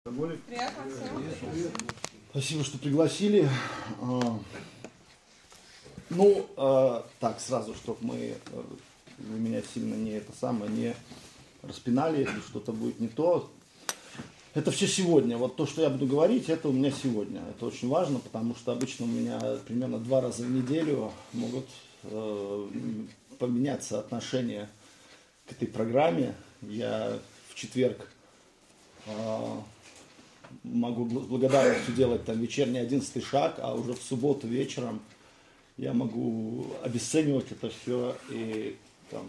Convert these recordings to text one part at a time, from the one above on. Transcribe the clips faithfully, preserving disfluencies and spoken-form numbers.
Приятно всем. Спасибо, что пригласили. Ну, так, сразу, чтобы мы, вы меня сильно не это самое, не распинали, если что-то будет не то. Это все сегодня. Вот то, что я буду говорить, это у меня сегодня. Это очень важно, потому что обычно у меня примерно два раза в неделю могут э, поменяться отношения к этой программе. Я в четверг э, могу с благодарностью делать там вечерний одиннадцатый шаг, а уже в субботу вечером я могу обесценивать это все и там,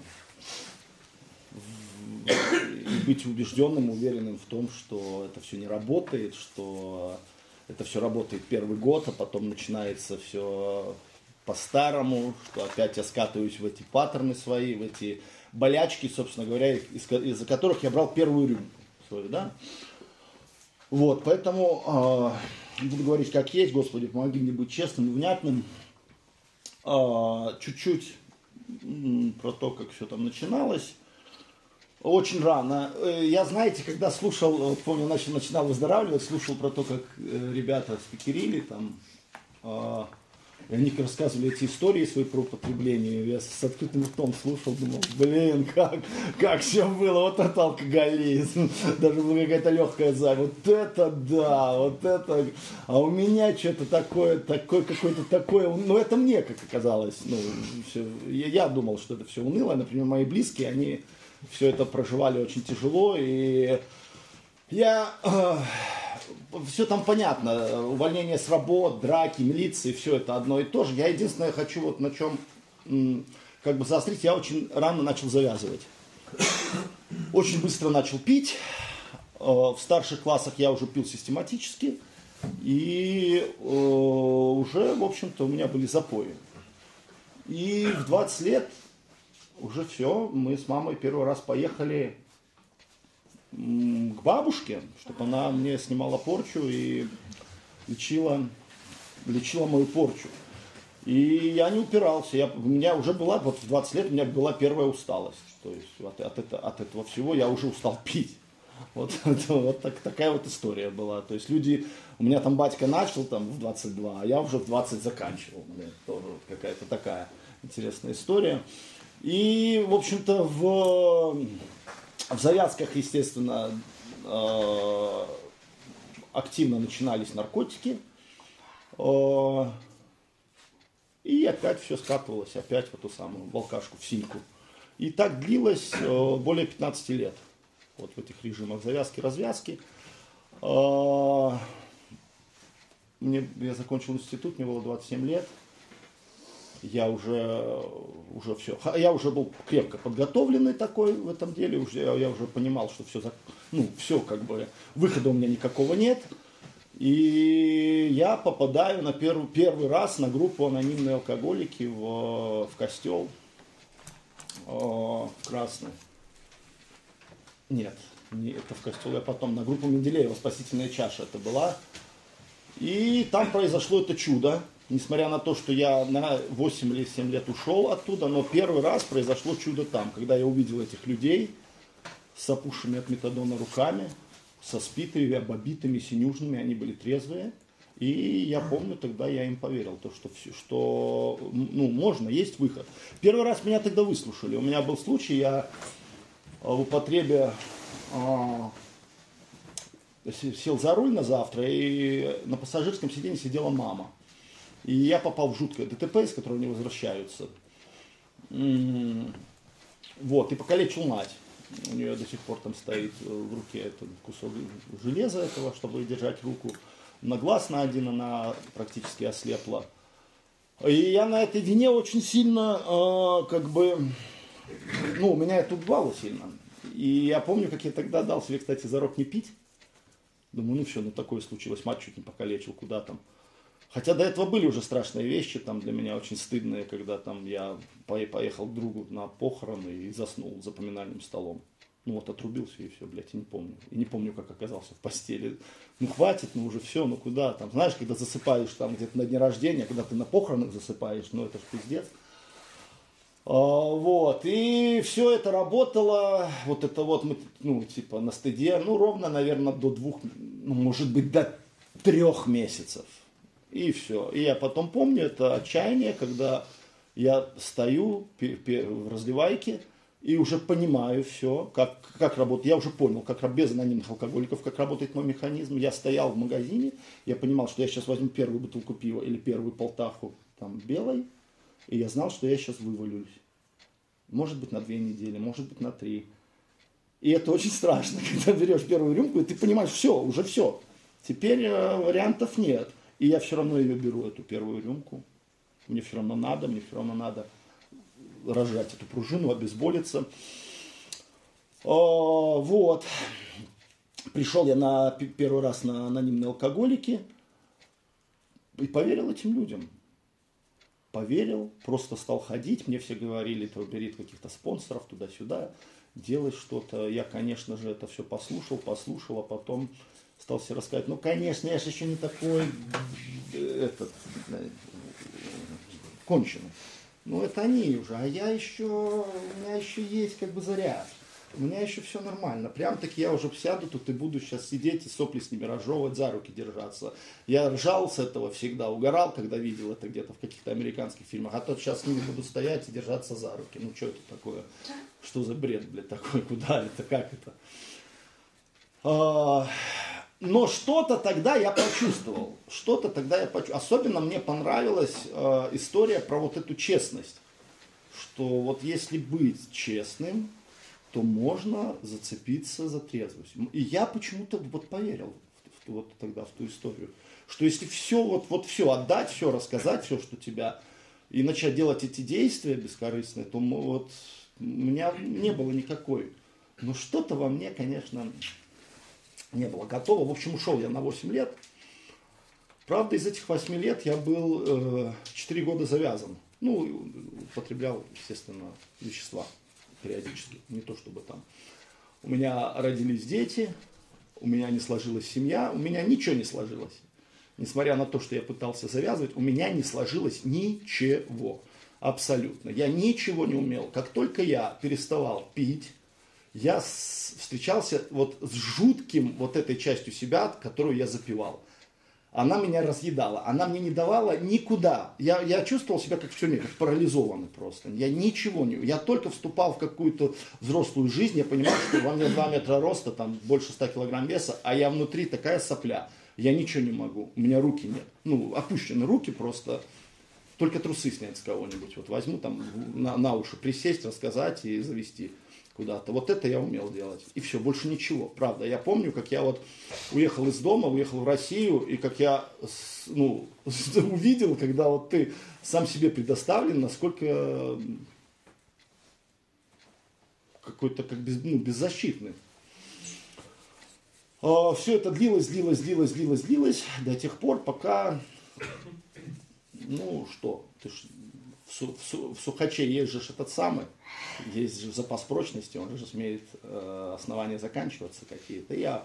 и быть убежденным, уверенным в том, что это все не работает, что это все работает первый год, а потом начинается все по-старому, что опять я скатываюсь в эти паттерны свои, в эти болячки, собственно говоря, из- из-за которых я брал первую рюмку свою, да. Вот, поэтому э, буду говорить как есть, Господи, помоги мне быть честным и внятным. Э, чуть-чуть м, про то, как все там начиналось. Очень рано. Я, знаете, когда слушал, помню, начал, начинал выздоравливать, слушал про то, как ребята спикерили, там, э, и они рассказывали эти истории свои про употребление. Я с открытым ртом слушал, думал, блин, как, как все было, вот это алкоголизм, даже была какая-то легкая зависть, вот это да, вот это, а у меня что-то такое, такое, какое-то такое, ну это мне, как оказалось, ну, все, я, я думал, что это все уныло, например, мои близкие, они все это проживали очень тяжело, и я... Э, все там понятно, увольнение с работ, драки, милиции, все это одно и то же. Я единственное хочу вот на чем м, как бы заострить, я очень рано начал завязывать. Очень быстро начал пить. Э, в старших классах я уже пил систематически. И э, уже, в общем-то, у меня были запои. И в двадцать лет уже все, мы с мамой первый раз поехали к бабушке, чтобы она мне снимала порчу и лечила, лечила мою порчу. И я не упирался. Я, у меня уже была, вот в двадцать лет у меня была первая усталость. То есть от, от, это, от этого всего я уже устал пить. Вот, это, вот так, такая вот история была. То есть люди, у меня там батька начал там в двадцать два, а я уже в двадцать заканчивал. Блин, тоже вот какая-то такая интересная история. И, в общем-то, в... В завязках, естественно, активно начинались наркотики. И опять все скатывалось, опять в эту самую волкашку, в синьку. И так длилось более пятнадцати лет. Вот в этих режимах завязки-развязки. Мне, я закончил институт, мне было двадцать семь лет. Я уже, уже все, я уже был крепко подготовленный такой в этом деле, уже, я, я уже понимал, что все, ну, все как бы, выхода у меня никакого нет. И я попадаю на первый, первый раз на группу анонимные алкоголики в, в костел в Красный. Нет, не это в костел, я потом на группу Менделеева «Спасительная чаша» это была. И там произошло это чудо. Несмотря на то, что я на восемь или семь лет ушел оттуда, но первый раз произошло чудо там, когда я увидел этих людей с опухшими от метадона руками, со спитыми, обобитыми, синюшными, они были трезвые. И я помню, тогда я им поверил, то, что, что ну, можно, есть выход. Первый раз меня тогда выслушали. У меня был случай, я в употребе а, сел за руль на завтра, и на пассажирском сиденье сидела мама. И я попал в жуткое ДТП, из которого не возвращаются. Вот, и покалечил мать. У нее до сих пор там стоит в руке этот кусок железа этого, чтобы держать руку. На глаз на один она практически ослепла. И я на этой вине очень сильно, э, как бы, ну, меня это убивало сильно. И я помню, как я тогда дал себе, кстати, зарок не пить. Думаю, ну все, ну такое случилось, мать чуть не покалечил, куда там. Хотя до этого были уже страшные вещи, там для меня очень стыдные, когда там я поехал к другу на похороны и заснул за поминальным столом. Ну вот отрубился и все, блядь, и не помню. И не помню, как оказался в постели. Ну хватит, ну уже все, ну куда там. Знаешь, когда засыпаешь там где-то на дне рождения, когда ты на похоронах засыпаешь, ну это ж пиздец. А, вот, и все это работало, вот это вот мы, ну типа на стыде, ну ровно, наверное, до двух, ну, может быть, до трех месяцев. И все. И я потом помню это отчаяние, когда я стою в разливайке и уже понимаю все, как, как работает. Я уже понял, как без анонимных алкоголиков, как работает мой механизм. Я стоял в магазине, я понимал, что я сейчас возьму первую бутылку пива или первую полтаху там, белой, и я знал, что я сейчас вывалюсь. Может быть, на две недели, может быть, на три. И это очень страшно, когда берешь первую рюмку, и ты понимаешь, все, уже все. Теперь э, вариантов нет. И я все равно ее беру, эту первую рюмку. Мне все равно надо, мне все равно надо разжать эту пружину, обезболиться. О, вот. Пришел я на первый раз на анонимные алкоголики и поверил этим людям. Поверил, просто стал ходить. Мне все говорили, бери каких-то спонсоров туда-сюда, делай что-то. Я, конечно же, это все послушал, послушал, а потом стал себе рассказывать, ну, конечно, я же еще не такой этот, конченый. Ну, это они уже, а я еще, у меня еще есть как бы заряд. У меня еще все нормально. Прям таки я уже сяду тут и буду сейчас сидеть и сопли с ними разжевывать, за руки держаться. Я ржал с этого всегда, угорал, когда видел это где-то в каких-то американских фильмах. А то сейчас с ними буду стоять и держаться за руки. Ну, что это такое? Что за бред, блядь, такой? Куда это? Как это? А, но что-то тогда я почувствовал. Что-то тогда я почувствовал. Особенно мне понравилась а, история про вот эту честность. Что вот если быть честным, то можно зацепиться за трезвость. И я почему-то вот поверил в, в, вот тогда в ту историю, что если все, вот, вот все отдать, все рассказать, все, что тебя, и начать делать эти действия бескорыстные, то вот у меня не было никакой. Но что-то во мне, конечно, не было готово. В общем, ушел я на восемь лет. Правда, из этих восьми лет я был э, четыре года завязан. Ну, употреблял, естественно, вещества. Периодически, не то чтобы там. У меня родились дети, у меня не сложилась семья, у меня ничего не сложилось. Несмотря на то, что я пытался завязывать, у меня не сложилось ничего. Абсолютно. Я ничего не умел. Как только я переставал пить, я встречался вот с жутким вот этой частью себя, которую я запивал. Она меня разъедала, она мне не давала никуда. Я, я чувствовал себя как в тюрьме, как парализованный просто. Я ничего не... Я только вступал в какую-то взрослую жизнь, я понимал, что во мне два метра роста, там больше ста килограмм веса, а я внутри такая сопля. Я ничего не могу, у меня руки нет. Ну, опущены руки просто, только трусы снять с кого-нибудь. Вот возьму там на, на уши присесть, рассказать и завести куда-то. Вот это я умел делать. И все, больше ничего. Правда, я помню, как я вот уехал из дома, уехал в Россию, и как я ну, увидел, когда вот ты сам себе предоставлен, насколько какой-то как без, ну, беззащитный. Все это длилось, длилось, длилось, длилось, длилось до тех пор, пока, ну что, ты ж, в, су, в, су, в Сухаче есть же этот самый, есть же запас прочности, он же смеет э, основания заканчиваться какие-то. Я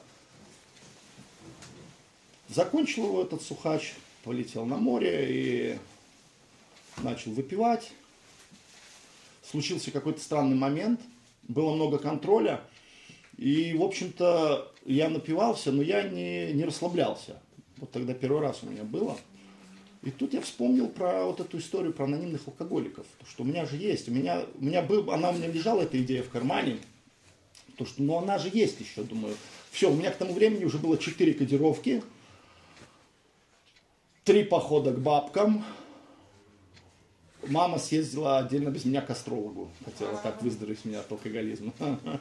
закончил его, этот Сухач, полетел на море и начал выпивать. Случился какой-то странный момент, было много контроля, и, в общем-то, я напивался, но я не, не расслаблялся. Вот тогда первый раз у меня было. И тут я вспомнил про вот эту историю про анонимных алкоголиков. То, что у меня же есть. У меня, у меня был, она у меня лежала, эта идея в кармане. То, что, ну она же есть еще, думаю. Все, у меня к тому времени уже было четыре кодировки. Три похода к бабкам. Мама съездила отдельно без меня к астрологу. Хотела так выздороветь меня от алкоголизма.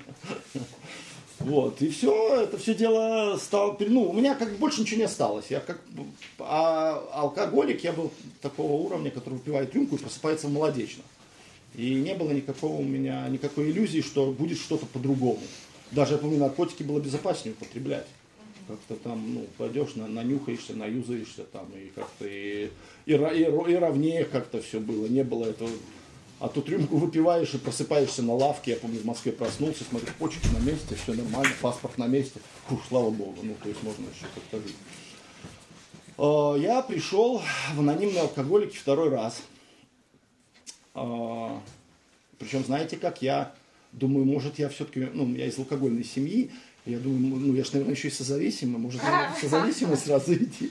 Вот, и все, это все дело стало, ну, у меня как бы больше ничего не осталось. Я как, а алкоголик, я был такого уровня, который выпивает рюмку и просыпается молодечно. И не было никакого у меня, никакой иллюзии, что будет что-то по-другому. Даже, я помню, наркотики было безопаснее употреблять. Как-то там, ну, пойдешь, на, нанюхаешься, наюзаешься там, и как-то и, и, и, и ровнее как-то все было, не было этого. А тут рюмку выпиваешь и просыпаешься на лавке. Я помню, в Москве проснулся, смотрю, почки на месте, все нормально, паспорт на месте. Фух, слава богу, ну, то есть можно еще как-то жить. Я пришел в анонимные алкоголики второй раз. Причем, знаете как, я думаю, может, я все-таки, ну, я из алкогольной семьи, Я думаю, ну я же, наверное, еще и созависимый, может, созависимость сразу идти.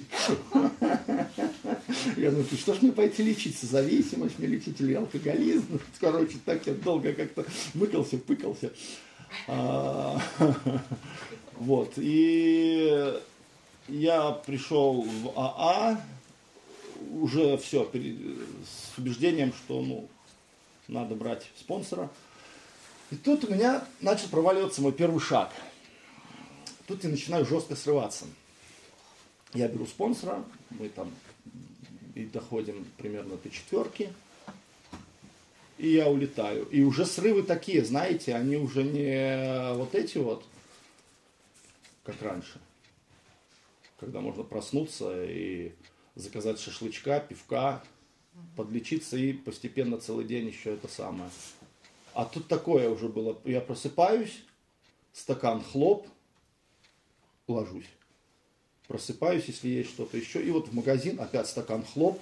Я думаю, что ж мне пойти лечить, созависимость, мне лечить или алкоголизм. Короче, так я долго как-то мыкался, пыкался. Вот, и я пришел в АА, уже все, с убеждением, что, ну, надо брать спонсора. И тут у меня начал проваливаться мой первый шаг. Тут я начинаю жестко срываться. Я беру спонсора, мы там и доходим примерно до четверки, и я улетаю. И уже срывы такие, знаете, они уже не вот эти вот, как раньше, когда можно проснуться и заказать шашлычка, пивка, подлечиться и постепенно целый день еще это самое. А тут такое уже было, я просыпаюсь, стакан хлоп, ложусь. Просыпаюсь, если есть что-то еще. И вот в магазин опять стакан хлоп.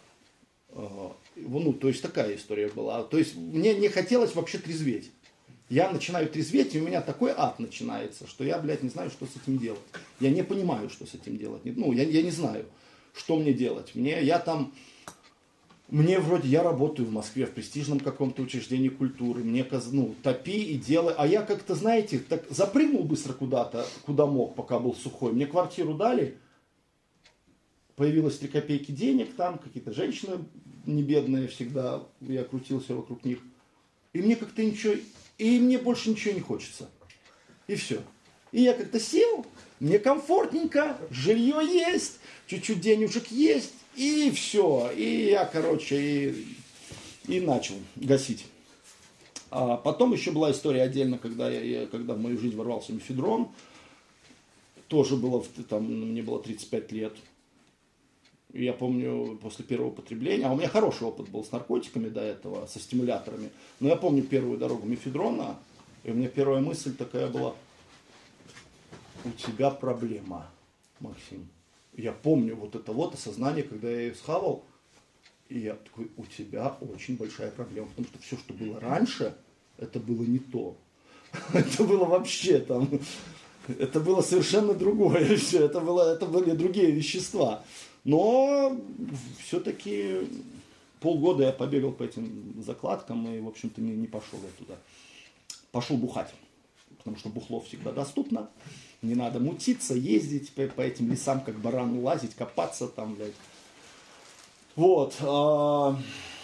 Ну, то есть такая история была. То есть мне не хотелось вообще трезветь. Я начинаю трезветь, и у меня такой ад начинается, что я, блядь, не знаю, что с этим делать. Я не понимаю, что с этим делать. Ну, я, я не знаю, что мне делать. Мне, я там... Мне вроде, я работаю в Москве в престижном каком-то учреждении культуры, мне, ну, топи и делай, а я как-то, знаете, так запрыгнул быстро куда-то, куда мог, пока был сухой. Мне квартиру дали, появилось три копейки денег там, какие-то женщины небедные всегда, я крутился вокруг них. И мне как-то ничего, и мне больше ничего не хочется. И все. И я как-то сел, мне комфортненько, жилье есть, чуть-чуть денежек есть. И все, и я, короче, и, и начал гасить. А потом еще была история отдельно, когда, я, когда в мою жизнь ворвался мефедрон. Тоже было, там, мне было тридцать пять лет. И я помню, после первого употребления, а у меня хороший опыт был с наркотиками до этого, со стимуляторами. Но я помню первую дорогу мефедрона, и у меня первая мысль такая была: у тебя проблема, Максим. Я помню вот это вот осознание, когда я ее схавал, и я такой: у тебя очень большая проблема, потому что все, что было раньше, это было не то. Это было вообще там, это было совершенно другое все, это, было, это были другие вещества. Но все-таки полгода я побегал по этим закладкам и, в общем-то, не, не пошел я туда. Пошел бухать, потому что бухло всегда доступно. Не надо мутиться, ездить по, по этим лесам, как баран, лазить, копаться там, блядь. Вот. Э,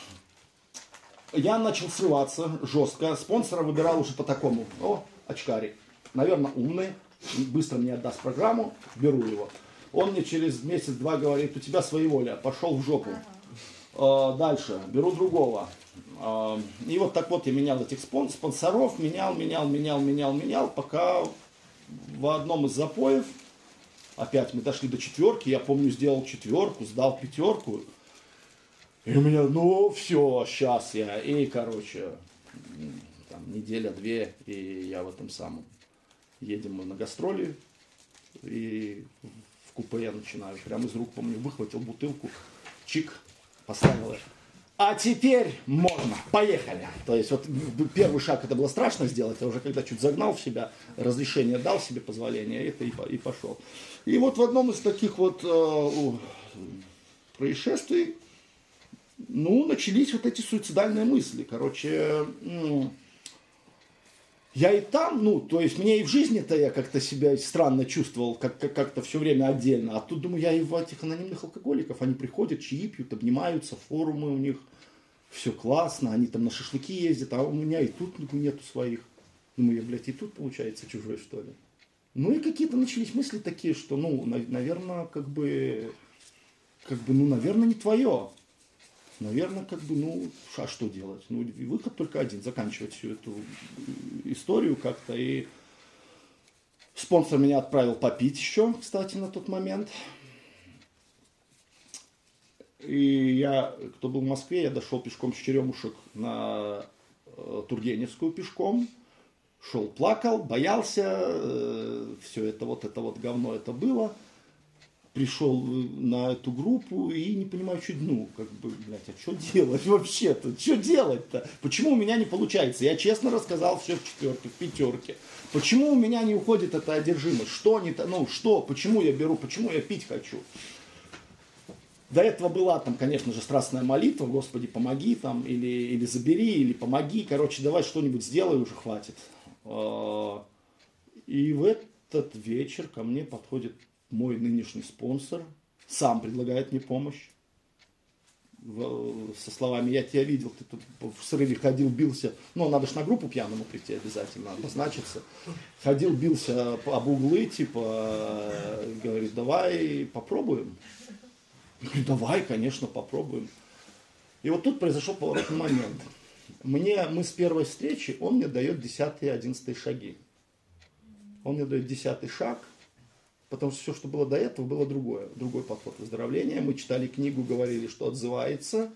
я начал срываться жестко. Спонсора выбирал уже по такому. О, очкарик. Наверное, умный. Быстро мне отдаст программу. Беру его. Он мне через месяц-два говорит: у тебя своеволие, пошел в жопу. Э, дальше. Беру другого. Э, и вот так вот я менял этих спонсоров. Менял, менял, менял, менял, менял, пока... В одном из запоев, опять мы дошли до четверки, я помню, сделал четверку, сдал пятерку, и у меня, ну все, сейчас я, и, короче, там, неделя-две, и я в этом самом, едем мы на гастроли, и в купе я начинаю, прямо из рук, помню, выхватил бутылку, чик, поставил ее. А теперь можно, поехали. То есть вот первый шаг это было страшно сделать, а уже когда чуть загнал в себя, разрешение дал себе, позволение, это и, и пошел. И вот в одном из таких вот э, происшествий, ну, начались вот эти суицидальные мысли. Короче, ну, я и там, ну, то есть мне и в жизни-то я как-то себя странно чувствовал, как- как- как-то все время отдельно. А тут, думаю, я и в этих анонимных алкоголиков, они приходят, чаи пьют, обнимаются, форумы у них, все классно, они там на шашлыки ездят, а у меня и тут нету своих. Думаю, я, блядь, и тут, получается, чужой, что ли. Ну и какие-то начались мысли такие, что, ну, наверное, как бы, как бы, ну, наверное, не твое. Наверное, как бы, ну, а что делать? Ну, выход только один, заканчивать всю эту историю как-то. И спонсор меня отправил попить еще, кстати, на тот момент. И я, кто был в Москве, я дошел пешком с Черемушек на э, Тургеневскую пешком. Шел, плакал, боялся, э, все это вот, это вот говно это было. пришел на эту группу и не понимаю, что, ну, как бы, блядь, а что делать вообще-то? Что делать-то? Почему у меня не получается? Я честно рассказал все в четверке, в пятерке. Почему у меня не уходит эта одержимость? Что не то, ну, что, почему я беру, почему я пить хочу? До этого была там, конечно же, страстная молитва, Господи, помоги там, или, или забери, или помоги, короче, давай что-нибудь сделай, уже хватит. И в этот вечер ко мне подходит мой нынешний спонсор, сам предлагает мне помощь. Со словами: я тебя видел, ты тут в срыве ходил, бился. Ну, надо же на группу пьяному прийти обязательно, обозначиться. Ходил, бился об углы, типа, говорит, давай попробуем. Я говорю, давай, конечно, попробуем. И вот тут произошел поворотный момент. Мне, мы с первой встречи, он мне дает десятые, одиннадцатые шаги. Он мне дает десятый шаг, потому что все, что было до этого, было другое. Другой подход выздоровления. Мы читали книгу, говорили, что отзывается.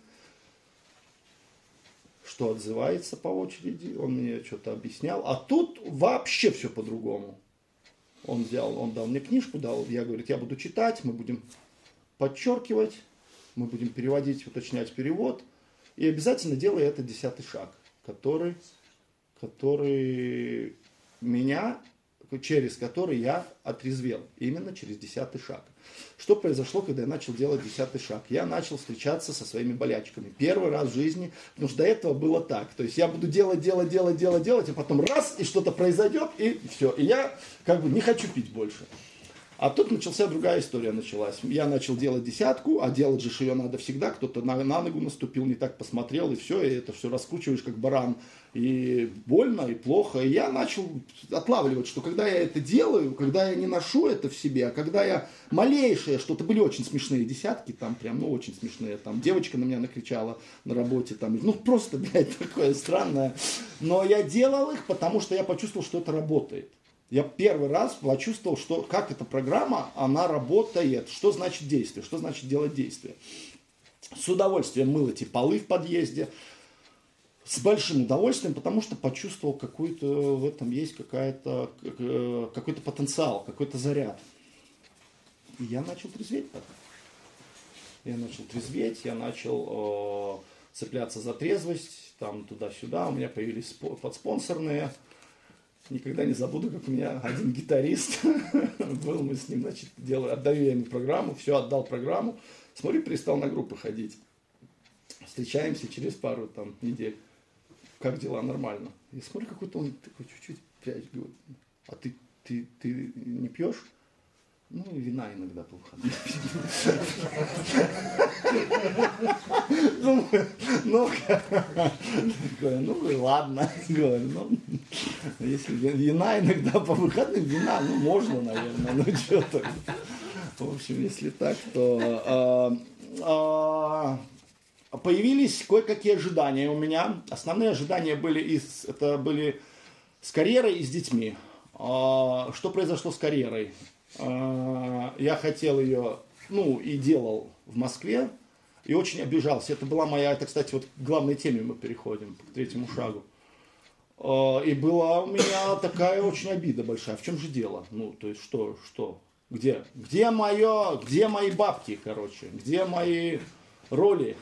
Что отзывается по очереди. Он мне что-то объяснял. А тут вообще все по-другому. Он взял, он дал мне книжку, дал, я говорю, я буду читать, мы будем подчеркивать, мы будем переводить, уточнять перевод. И обязательно делай этот десятый шаг, который, который меня... через который я отрезвел. Именно через десятый шаг. Что произошло, когда я начал делать десятый шаг? Я начал встречаться со своими болячками. Первый раз в жизни, потому что до этого было так. То есть я буду делать, делать, делать, делать, делать, а потом раз, и что-то произойдет, и все. И я как бы не хочу пить больше. А тут начался другая история началась. Я начал делать десятку, а делать же ее надо всегда. Кто-то на, на ногу наступил, не так посмотрел, и все, и это все раскручиваешь как баран. И больно, и плохо. И я начал отлавливать, что когда я это делаю, когда я не ношу это в себе, а когда я малейшее что-то, были очень смешные десятки, там прям, ну, очень смешные. Там девочка на меня накричала на работе, там, ну, просто, блядь, такое странное. Но я делал их, потому что я почувствовал, что это работает. Я первый раз почувствовал, что как эта программа, она работает. Что значит действие, что значит делать действие. С удовольствием мыл эти полы в подъезде. С большим удовольствием, потому что почувствовал, какой-то в этом есть какая-то, какой-то потенциал, какой-то заряд. И я начал трезветь так. Я начал трезветь, я начал э, цепляться за трезвость, там туда-сюда. У меня появились подспонсорные. Никогда не забуду, как у меня один гитарист был, мы с ним, значит, делали, отдаю я ему программу, все, отдал программу, смотрю, перестал на группы ходить. Встречаемся через пару там недель. Как дела? Нормально. Я смотрю, какой-то он такой чуть-чуть прячет, говорит, а ты, ты, ты не пьешь? Ну, и вина иногда по выходным. Ну, ну, ну, ладно, говорю, ну, если вина иногда по выходным, вина, ну, можно, наверное, ну, что-то. В общем, если так, то появились кое-какие ожидания у меня. Основные ожидания были, из, это были с карьерой и с детьми. Что произошло с карьерой? Я хотел ее, ну, и делал в Москве, и очень обижался. Это была моя, это, кстати, вот к главной теме мы переходим, к третьему шагу. И была у меня такая очень обида большая. В чем же дело? Ну, то есть, что, что, где? Где мое, где мои бабки, короче? Где мои роли?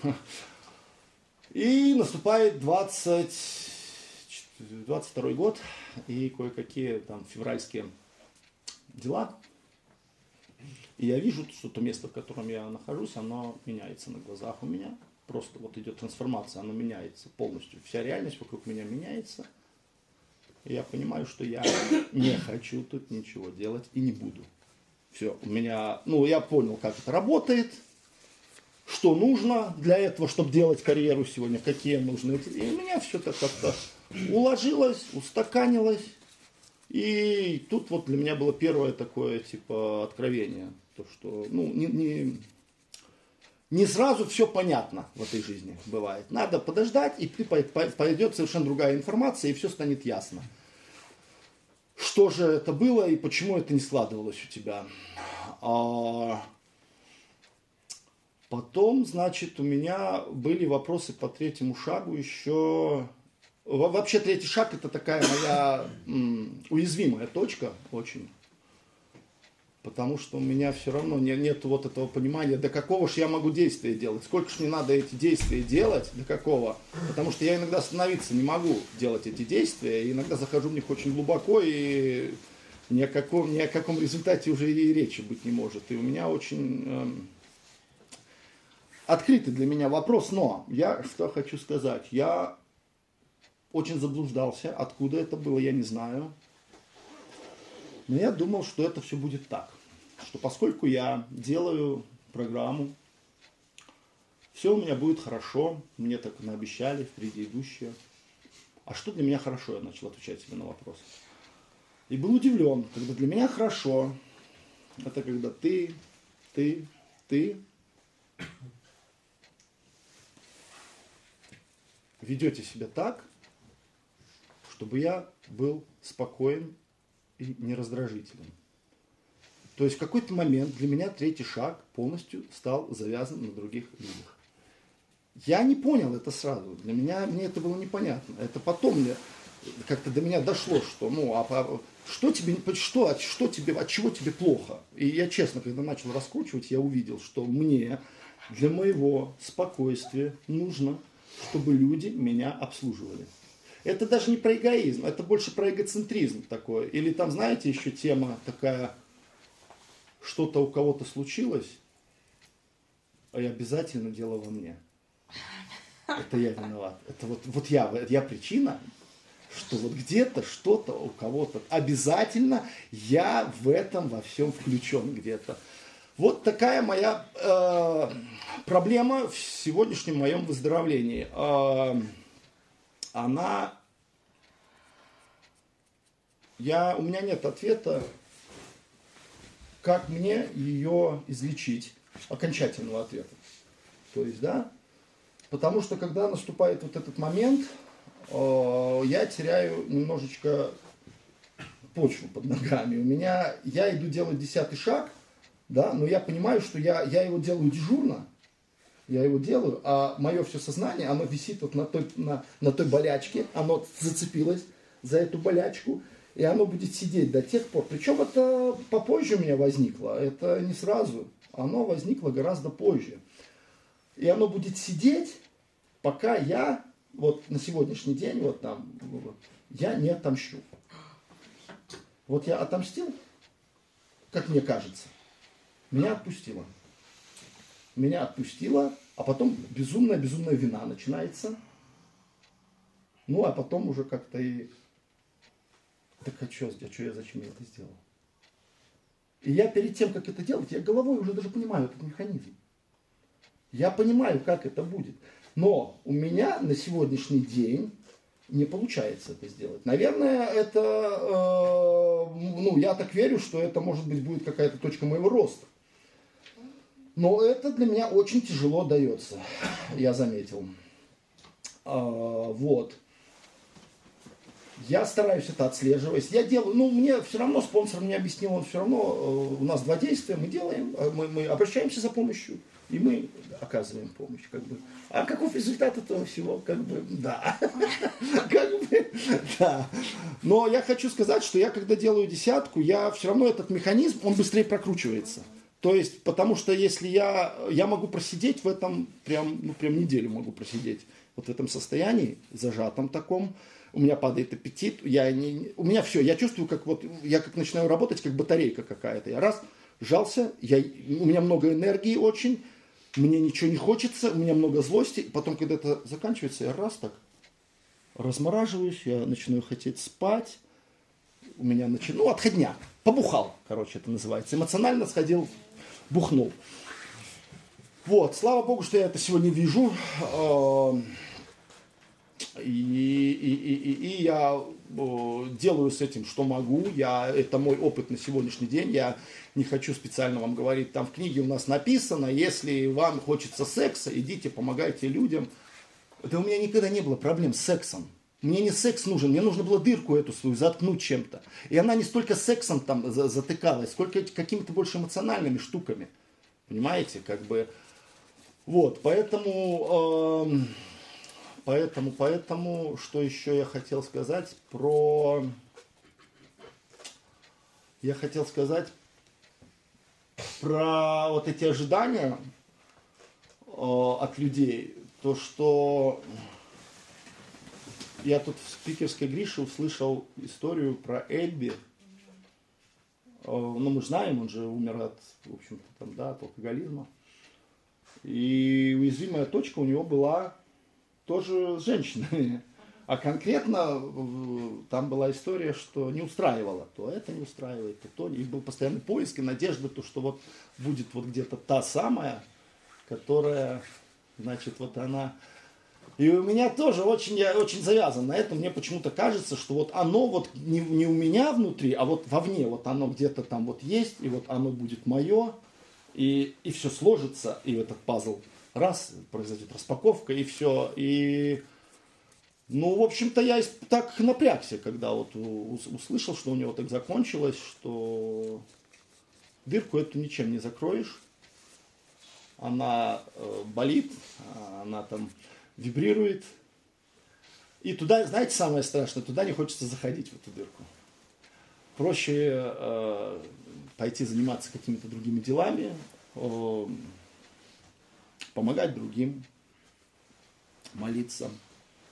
И наступает двадцать, двадцать второй год, и кое-какие там февральские дела. И я вижу, что то место, в котором я нахожусь, оно меняется на глазах у меня. Просто вот идет трансформация, оно меняется полностью. Вся реальность вокруг меня меняется. И я понимаю, что я не хочу тут ничего делать и не буду. Все, у меня, ну, я понял, как это работает, что нужно для этого, чтобы делать карьеру сегодня, какие нужны. И у меня все так как-то уложилось, устаканилось. И тут вот для меня было первое такое, типа, откровение. То, что, ну, не, не, не сразу все понятно в этой жизни бывает. Надо подождать, и пойдет совершенно другая информация, и все станет ясно. Что же это было, и почему это не складывалось у тебя. А потом, значит, у меня были вопросы по третьему шагу еще... Вообще третий шаг — это такая моя м, уязвимая точка очень. Потому что у меня все равно не, нет вот этого понимания, до какого ж я могу действия делать, сколько ж мне надо эти действия делать, до какого. Потому что я иногда остановиться не могу делать эти действия, и иногда захожу в них очень глубоко, и ни о каком, ни о каком результате уже и речи быть не может. И у меня очень э, открытый для меня вопрос, но я что хочу сказать, я очень заблуждался, откуда это было, я не знаю. Но я думал, что это все будет так, что поскольку я делаю программу, все у меня будет хорошо, мне так наобещали, впереди идущие. А что для меня хорошо, я начал отвечать себе на вопрос. И был удивлен, когда для меня хорошо, это когда ты, ты, ты ведете себя так, чтобы я был спокоен и нераздражителен. То есть в какой-то момент для меня третий шаг полностью стал завязан на других людях. Я не понял это сразу. Для меня, мне это было непонятно. Это потом мне как-то до меня дошло, что ну, а, а что тебе, что, что тебе, от чего тебе плохо? И я честно, когда начал раскручивать, я увидел, что мне для моего спокойствия нужно, чтобы люди меня обслуживали. Это даже не про эгоизм, это больше про эгоцентризм такой. Или там, знаете, еще тема такая, что-то у кого-то случилось, а я обязательно дело во мне. Это я виноват. Это вот, вот я, я причина, что вот где-то что-то у кого-то. Обязательно я в этом во всем включен где-то. Вот такая моя э, проблема в сегодняшнем моем выздоровлении. Э, она, я, у меня нет ответа, как мне ее излечить, окончательного ответа. То есть, да, потому что когда наступает вот этот момент, э, я теряю немножечко почву под ногами. У меня, я иду делать десятый шаг, да, но я понимаю, что я, я его делаю дежурно, я его делаю, а мое все сознание, оно висит вот на той, на, на той болячке, оно зацепилось за эту болячку, и оно будет сидеть до тех пор. Причем это попозже у меня возникло, это не сразу, оно возникло гораздо позже. И оно будет сидеть, пока я, вот на сегодняшний день, вот там, я не отомщу. Вот я отомстил, как мне кажется, меня отпустило. Меня отпустило, а потом безумная-безумная вина начинается. Ну, а потом уже как-то и... Так а что, а что я, зачем я это сделал? И я перед тем, как это делать, я головой уже даже понимаю этот механизм. Я понимаю, как это будет. Но у меня на сегодняшний день не получается это сделать. Наверное, это... Э, ну, я так верю, что это, может быть, будет какая-то точка моего роста. Но это для меня очень тяжело дается, я заметил. А, вот. Я стараюсь это отслеживать. Я делаю, ну, мне все равно, спонсор мне объяснил, он все равно, э, у нас два действия, мы делаем, мы, мы обращаемся за помощью, и мы оказываем помощь, как бы. А каков результат этого всего? Как бы, да. Как бы, да. Но я хочу сказать, что я, когда делаю десятку, я все равно этот механизм, он быстрее прокручивается. То есть, потому что если я, я могу просидеть в этом, прям, ну, прям неделю могу просидеть вот в этом состоянии, зажатом таком, у меня падает аппетит, я не, у меня все, я чувствую, как вот, я как начинаю работать, как батарейка какая-то. Я раз, сжался, я, у меня много энергии очень, мне ничего не хочется, у меня много злости, потом, когда это заканчивается, я раз так размораживаюсь, я начинаю хотеть спать, у меня начинает, ну, отходняк, побухал, короче, это называется, эмоционально сходил, бухнул. Вот, слава богу, что я это сегодня вижу, и, и, и, и я делаю с этим, что могу, я, это мой опыт на сегодняшний день, я не хочу специально вам говорить, там в книге у нас написано, если вам хочется секса, идите, помогайте людям. Это у меня никогда не было проблем с сексом. Мне не секс нужен, мне нужно было дырку эту свою заткнуть чем-то. И она не столько сексом там затыкалась, сколько какими-то больше эмоциональными штуками. Понимаете, как бы. Вот, поэтому, э, поэтому, поэтому, что еще я хотел сказать про... Я хотел сказать про вот эти ожидания э, от людей, то что я тут в спикерской Грише услышал историю про Эльби. Э, ну, мы знаем, он же умер от, в общем-то, там, да, от алкоголизма. И уязвимая точка у него была тоже с женщинами. А конкретно там была история, что не устраивало. То это не устраивает, то то. И был постоянный поиск и надежда, то, что вот будет вот где-то та самая, которая, значит, вот она... И у меня тоже очень, я очень завязан на этом. Мне почему-то кажется, что вот оно вот не, не у меня внутри, а вот вовне. Вот оно где-то там вот есть, и вот оно будет мое. И, и все сложится, и этот пазл раз, произойдет распаковка, и все. И, ну, в общем-то, я так напрягся, когда вот услышал, что у него так закончилось, что дырку эту ничем не закроешь. Она э, болит, она там вибрирует. И туда, знаете, самое страшное, туда не хочется заходить, в эту дырку. Проще э, пойти заниматься какими-то другими делами, э, помогать другим, молиться.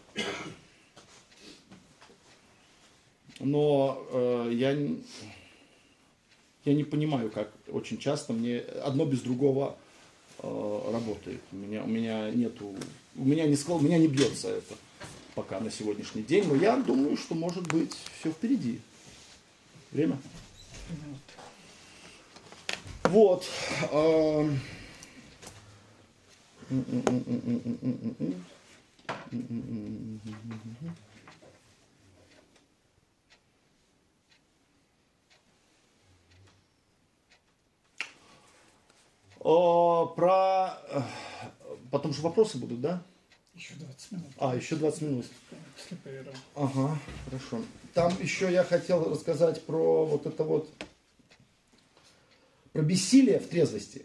Но э, я, я не понимаю, как очень часто мне одно без другого э, работает. У меня, у меня нету, у меня не склад, у меня не бьется это пока на сегодняшний день, но я думаю, что может быть все впереди. Время? Вот. Про... Потом же вопросы будут, да? Еще двадцать минут. А, еще двадцать минут. После перерыва. Ага, хорошо. Там еще я хотел рассказать про вот это вот, про бессилие в трезвости.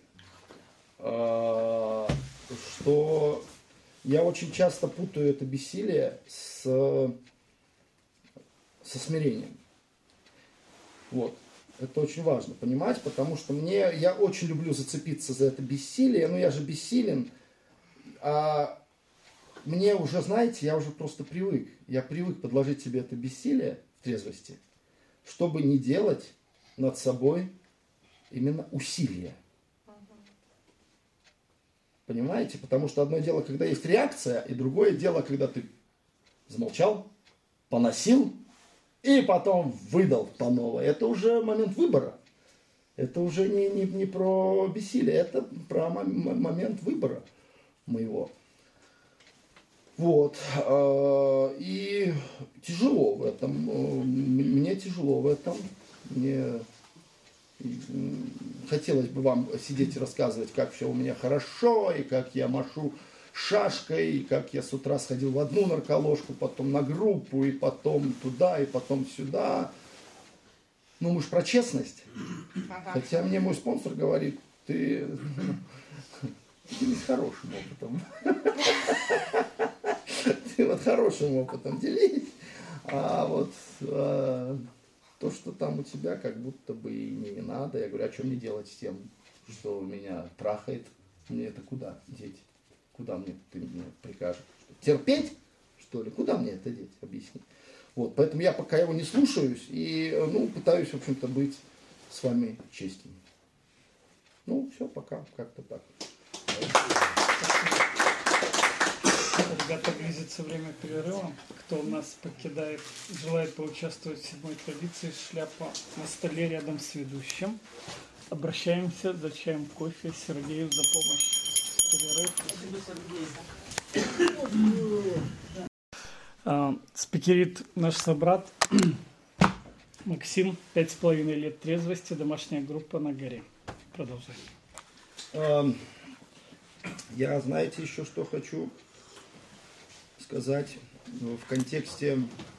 Что я очень часто путаю это бессилие с, со смирением. Вот. Это очень важно понимать, потому что мне, я очень люблю зацепиться за это бессилие, но я же бессилен, а мне уже, знаете, я уже просто привык. Я привык подложить себе это бессилие в трезвости, чтобы не делать над собой именно усилия. Понимаете? Потому что одно дело, когда есть реакция, и другое дело, когда ты замолчал, поносил, и потом выдал по новой. Это уже момент выбора. Это уже не, не, не про бессилие, это про момент выбора моего. Вот. И тяжело в этом. Мне тяжело в этом. Мне хотелось бы вам сидеть и рассказывать, как все у меня хорошо, и как я машу шашкой, и как я с утра сходил в одну нарколожку, потом на группу, и потом туда, и потом сюда. Ну, мы ж про честность. Ага. Хотя мне мой спонсор говорит, ты, ты не с хорошим опытом. Ты вот хорошим опытом делись. А вот а, то, что там у тебя, как будто бы и не надо. Я говорю, а что мне делать с тем, что меня трахает? Мне это куда деть? Куда мне ты мне прикажешь? Терпеть, что ли? Куда мне это деть? Объясни. Вот, поэтому я пока его не слушаюсь и, ну, пытаюсь, в общем-то, быть с вами честным. Ну, все, пока, как-то так. Ребята, близится время перерыва. Кто у нас покидает, желает поучаствовать в седьмой традиции, шляпа на столе рядом с ведущим. Обращаемся за чаем, кофе, Сергею за помощь. А, спикерит наш собрат Максим, пять с половиной лет трезвости, домашняя группа на горе. Продолжай. Я, знаете, еще что хочу сказать в контексте,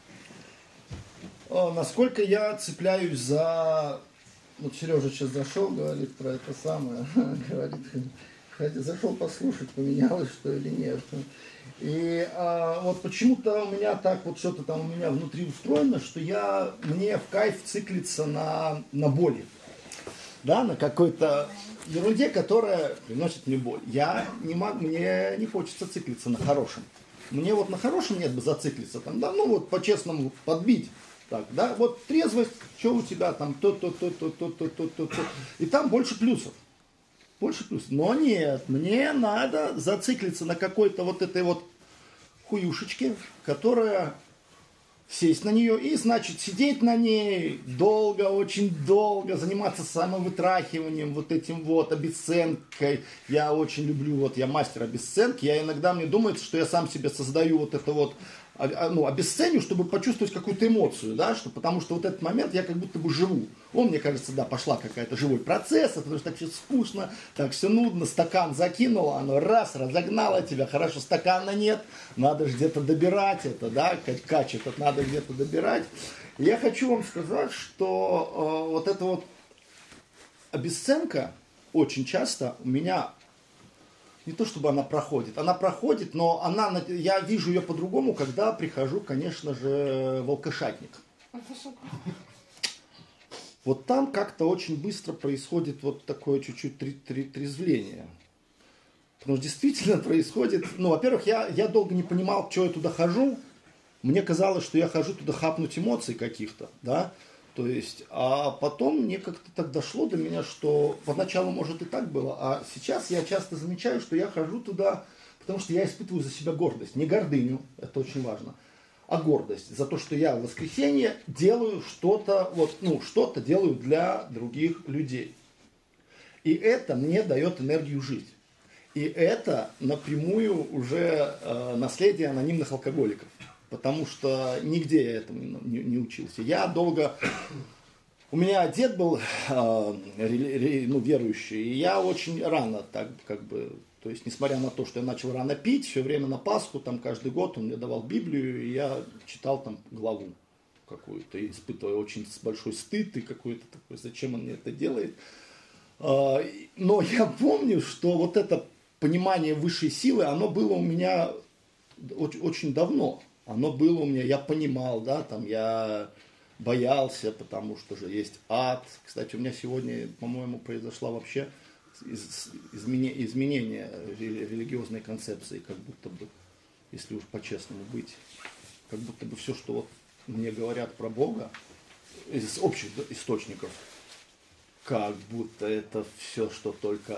насколько я цепляюсь за... Вот Сережа сейчас зашел, говорит про это самое, говорит, зашел послушать, поменялось что или нет. И а, вот почему-то у меня так вот что-то там у меня внутри устроено, что я, мне в кайф циклиться на, на боли. да, на какой-то ерунде, которая приносит мне боль. Я не могу, мне не хочется циклиться на хорошем. Мне вот на хорошем нет бы зациклиться, там, да, ну вот по-честному подбить. Так, да, вот трезвость, что у тебя там, то-то-то-то-то-то-то-то. И там больше плюсов. Больше плюсов. Но нет, мне надо зациклиться на какой-то вот этой вот хуюшечке, которая сесть на нее и, значит, сидеть на ней долго, очень долго, заниматься самовытрахиванием, вот этим вот, обесценкой. Я очень люблю, вот я мастер обесценки, я иногда, мне думается, что я сам себе создаю вот это вот, ну, обесценю, чтобы почувствовать какую-то эмоцию, да, что, потому что вот этот момент я как будто бы живу. Он, мне кажется, да, пошла какая-то живой процесс, потому что так все скучно, так все нудно, стакан закинула, оно раз, разогнало тебя, хорошо, стакана нет, надо же где-то добирать это, да, кач этот надо где-то добирать. И я хочу вам сказать, что э, вот эта вот обесценка очень часто у меня, не то чтобы она проходит, она проходит, но она, я вижу ее по-другому, когда прихожу, конечно же, в алкашатник. Вот там как-то очень быстро происходит вот такое чуть-чуть трезвление. Потому что действительно происходит, ну, во-первых, я, я долго не понимал, что я туда хожу. Мне казалось, что я хожу туда хапнуть эмоций каких-то, да. То есть, а потом мне как-то так дошло до меня, что поначалу, может, и так было, а сейчас я часто замечаю, что я хожу туда, потому что я испытываю за себя гордость. Не гордыню, это очень важно, а гордость за то, что я в воскресенье делаю что-то, вот, ну, что-то делаю для других людей. И это мне дает энергию жить. И это напрямую уже э, наследие анонимных алкоголиков. Потому что нигде я этому не, не учился. Я долго... У меня дед был э, ре, ре, ну, верующий, и я очень рано так как бы... То есть, несмотря на то, что я начал рано пить, все время на Пасху, там каждый год он мне давал Библию, и я читал там главу какую-то, и испытывая очень большой стыд и какой-то такой, зачем он мне это делает. Э, но я помню, что вот это понимание высшей силы, оно было у меня очень, очень давно. Оно было у меня, я понимал, да, там я боялся, потому что же есть ад. Кстати, у меня сегодня, по-моему, произошла вообще изменение, изменение религиозной концепции, как будто бы, если уж по-честному быть, как будто бы все, что вот мне говорят про Бога из общих источников, как будто это все, что только...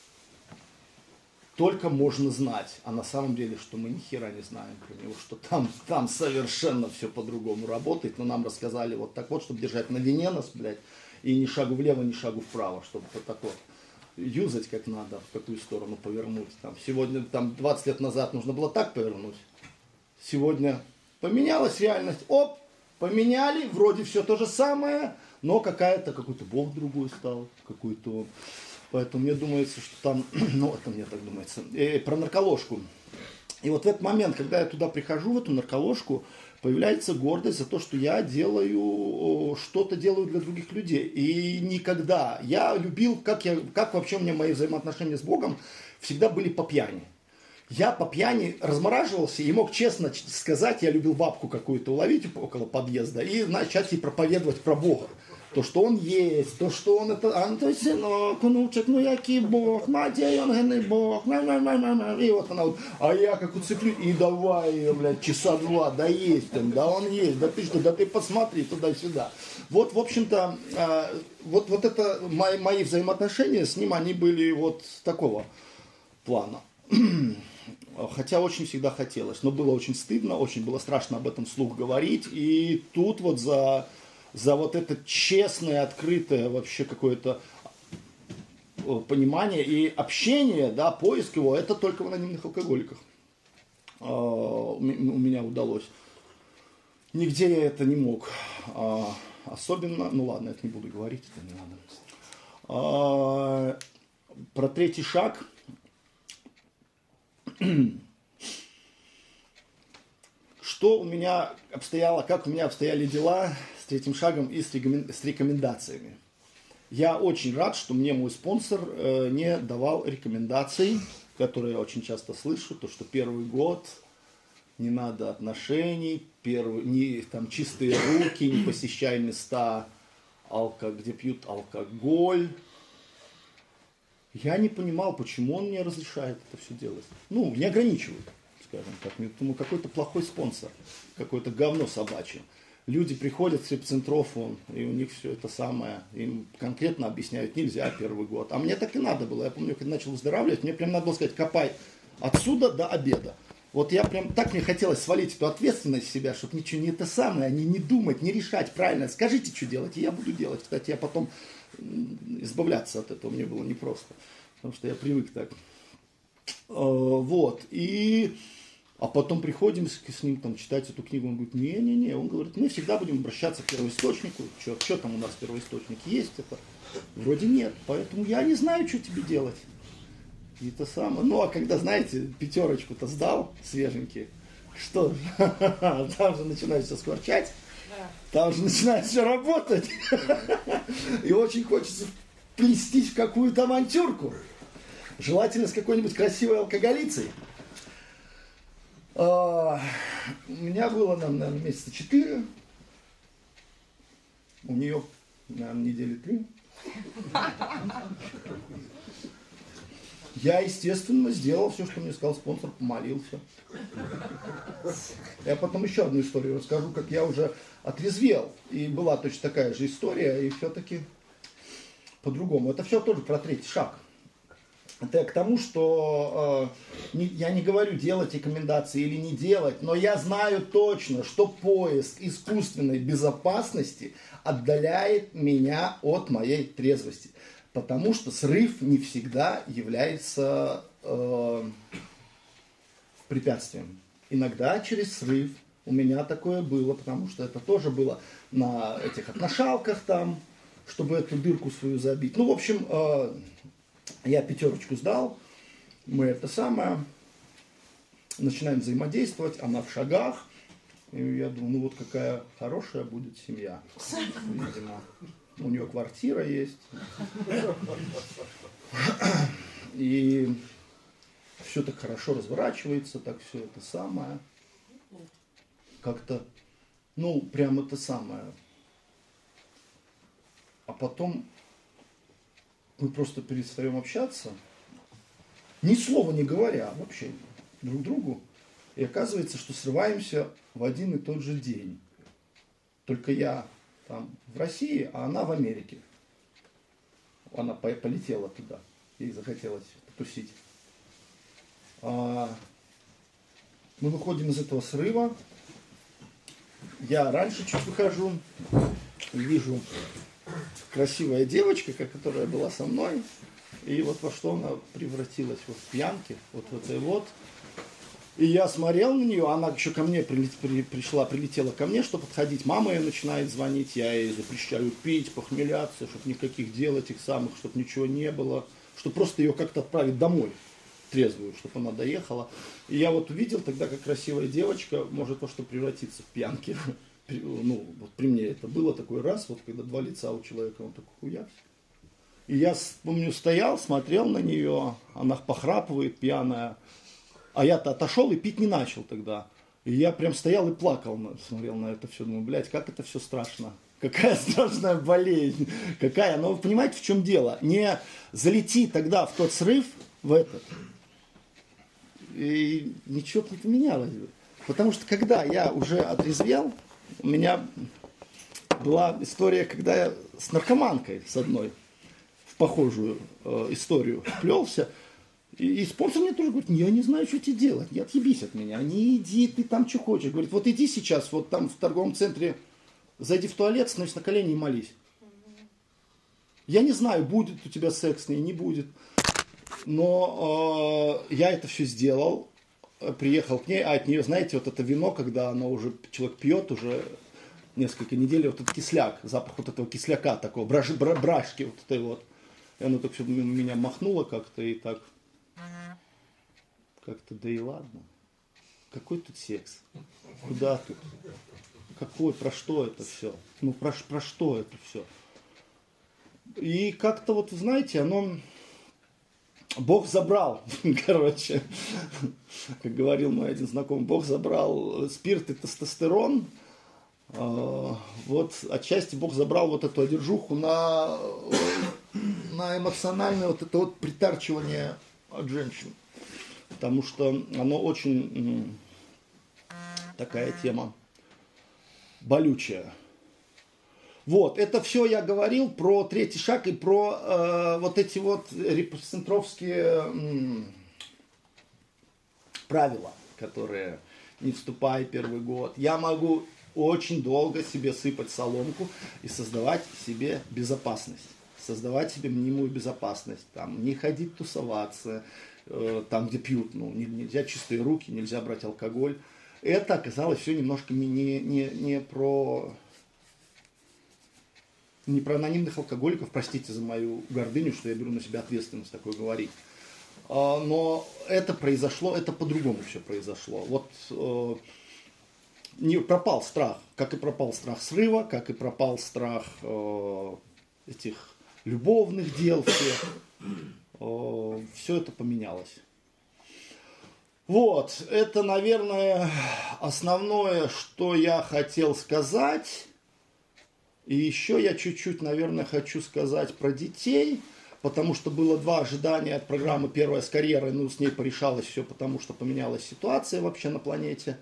Только можно знать, а на самом деле, что мы ни хера не знаем про него, что там, там совершенно все по-другому работает, но нам рассказали вот так вот, чтобы держать на вине нас, блядь, и ни шагу влево, ни шагу вправо, чтобы вот так вот юзать как надо, в какую сторону повернуть. Там, сегодня, там, двадцать лет назад нужно было так повернуть, сегодня поменялась реальность, оп, поменяли, вроде все то же самое, но какая-то, какой-то Бог другой стал, какой-то... Поэтому мне думается, что там, ну это мне так думается, и про нарколожку. И вот в этот момент, когда я туда прихожу, в эту нарколожку, появляется гордость за то, что я делаю, что-то делаю для других людей. И никогда, я любил, как, я, как вообще у меня мои взаимоотношения с Богом всегда были по пьяни. Я по пьяни размораживался и мог честно сказать, я любил бабку какую-то уловить около подъезда и начать ей проповедовать про Бога. То, что он есть, то, что он это, а, то есть, сынок, внучек, ну який Бог, Матей, он гений Бог, на, на, на, на, на. И вот она вот, а я как уцеплю, и давай ее, блядь, часа два, да есть он, да он есть, да ты что, да ты посмотри туда-сюда. Вот, в общем-то, а, вот, вот это, мои, мои взаимоотношения с ним, они были вот такого плана. Хотя очень всегда хотелось, но было очень стыдно, очень было страшно об этом вслух говорить, и тут вот за... за вот это честное, открытое вообще какое-то понимание и общение, да, поиск его, это только в анонимных алкоголиках у меня удалось. Нигде я это не мог. Особенно, ну ладно, это не буду говорить, это не надо. Про третий шаг. Что у меня обстояло, как у меня обстояли дела с третьим шагом и с рекомендациями. Я очень рад, что мне мой спонсор э, не давал рекомендаций, которые я очень часто слышу, то, что первый год не надо отношений, первый, не, там, чистые руки, не посещай места, алко, где пьют алкоголь, Я не понимал, почему он мне разрешает это все делать. Ну, не ограничивает, скажем так. Думаю, какой-то плохой спонсор, какое-то говно собачье. Люди приходят с репцентров, он, и у них все это самое, им конкретно объясняют, нельзя первый год. А мне так и надо было. Я помню, когда начал выздоравливать, мне прям надо было сказать, копай отсюда до обеда. Вот я прям, так мне хотелось свалить эту ответственность с себя, чтобы ничего не это самое, не, не думать, не решать правильно. Скажите, что делать, и я буду делать. Кстати, я потом избавляться от этого мне было непросто, потому что я привык так. Вот, и... А потом приходим с, с ним там, читать эту книгу, он говорит, не-не-не, он говорит, мы всегда будем обращаться к первоисточнику, что, что там у нас первоисточник есть, это вроде нет, поэтому я не знаю, что тебе делать. И это самое, ну а когда, знаете, пятерочку-то сдал, свеженький, что же, там же начинает все скворчать, там же начинает все работать, и очень хочется плестись в какую-то авантюрку, желательно с какой-нибудь красивой алкоголицей. Uh, у меня было, наверное, месяца четыре, у нее, наверное, недели три. Я, естественно, сделал все, что мне сказал спонсор, помолился. Я потом еще одну историю расскажу, как я уже отрезвел. И была точно такая же история, и все-таки по-другому. Это все тоже про третий шаг. Это к тому, что э, не, я не говорю делать рекомендации или не делать, но я знаю точно, что поиск искусственной безопасности отдаляет меня от моей трезвости. Потому что срыв не всегда является э, препятствием. Иногда через срыв у меня такое было, потому что это тоже было на этих отношалках там, чтобы эту дырку свою забить. Ну, в общем... Э, Я пятерочку сдал, мы это самое, начинаем взаимодействовать, она в шагах. И я думаю, ну вот какая хорошая будет семья, видимо. У нее квартира есть. И все так хорошо разворачивается, так все это самое. Как-то, ну, прям это самое. А потом... мы просто перестаем общаться, ни слова не говоря вообще друг другу, и оказывается, что срываемся в один и тот же день. Только я там в России, а она в Америке. Она полетела туда, ей захотелось потусить. А мы выходим из этого срыва, я раньше чуть выхожу, вижу... красивая девочка, которая была со мной, и вот во что она превратилась, вот в пьянке, вот в этой вот. И я смотрел на нее, она еще ко мне при, при, пришла, прилетела ко мне, чтобы подходить. Мама ей начинает звонить, я ей запрещаю пить, похмеляться, чтобы никаких дел этих самых, чтобы ничего не было, чтобы просто ее как-то отправить домой, трезвую, чтобы она доехала. И я вот увидел тогда, как красивая девочка может во что превратиться в пьянке. Ну, вот при мне это было такой раз, вот когда два лица у человека, он такой хуяк. И я, помню, стоял, смотрел на нее, она похрапывает, пьяная. А я-то отошел и пить не начал тогда. И я прям стоял и плакал, смотрел на это все, думаю, блядь, как это все страшно. Какая страшная болезнь, какая. Но вы понимаете, в чем дело? Не залети тогда в тот срыв, в этот, и ничего бы не поменялось. Потому что когда я уже отрезвел, у меня была история, когда я с наркоманкой с одной в похожую э, историю вплелся. И, и спонсор мне тоже говорит, я не знаю, что тебе делать, не отъебись от меня, не иди, ты там что хочешь. Говорит, вот иди сейчас, вот там в торговом центре, зайди в туалет, становись на колени и молись. Я не знаю, будет у тебя секс с ней, не будет. Но э, я это все сделал. Приехал к ней, а от нее, знаете, вот это вино, когда оно уже, человек пьет уже несколько недель, вот этот кисляк, запах вот этого кисляка такого, браш, бра, брашки вот этой вот. И оно так все меня махнуло как-то и так, как-то, да и ладно. Какой тут секс? Куда тут? Какой, про что это все? Ну, про, про что это все? И как-то вот, знаете, оно... Бог забрал, короче, как говорил мой один знакомый, Бог забрал спирт и тестостерон, Вот отчасти Бог забрал вот эту одержуху на, на эмоциональное вот это вот притарчивание от женщин. Потому что оно очень такая тема болючая. Вот, это все я говорил про третий шаг и про э, вот эти вот репрезентровские э, правила, которые не вступай первый год. Я могу очень долго себе сыпать соломку и создавать себе безопасность. Создавать себе мнимую безопасность. Там, не ходить тусоваться, э, там, где пьют. Ну, нельзя чистые руки, нельзя брать алкоголь. Это оказалось все немножко не, не, не про... Не про анонимных алкоголиков, простите за мою гордыню, что я беру на себя ответственность такое говорить. Но это произошло, это по-другому все произошло. Вот не пропал страх, как и пропал страх срыва, как и пропал страх этих любовных дел всех. Все это поменялось. Вот, это, наверное, основное, что я хотел сказать. И еще я чуть-чуть, наверное, хочу сказать про детей, потому что было два ожидания от программы «Первая с карьерой», ну, с ней порешалось все, потому что поменялась ситуация вообще на планете.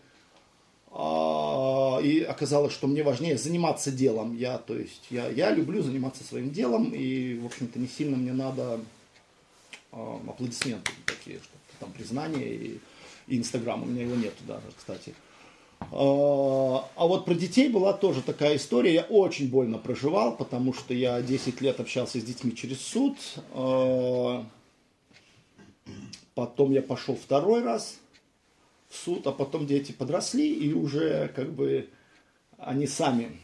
И оказалось, что мне важнее заниматься делом. Я, то есть, я, я люблю заниматься своим делом, и, в общем-то, не сильно мне надо аплодисменты такие, что там признание и, и Инстаграм. У меня его нету даже, кстати. А вот про детей была тоже такая история. Я очень больно проживал, потому что я десять лет общался с детьми через суд. Потом я пошел второй раз в суд, а потом дети подросли, и уже как бы они сами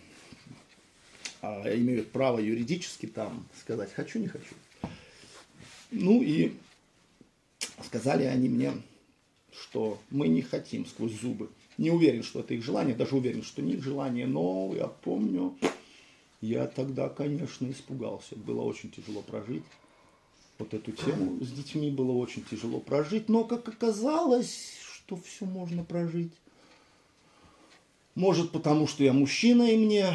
имеют право юридически там сказать «хочу, не хочу». Ну и сказали они мне, что мы не хотим сквозь зубы. Не уверен, что это их желание, даже уверен, что не их желание, но я помню, я тогда, конечно, испугался. Было очень тяжело прожить. Вот эту тему с детьми было очень тяжело прожить, но как оказалось, что все можно прожить. Может, потому что я мужчина и мне,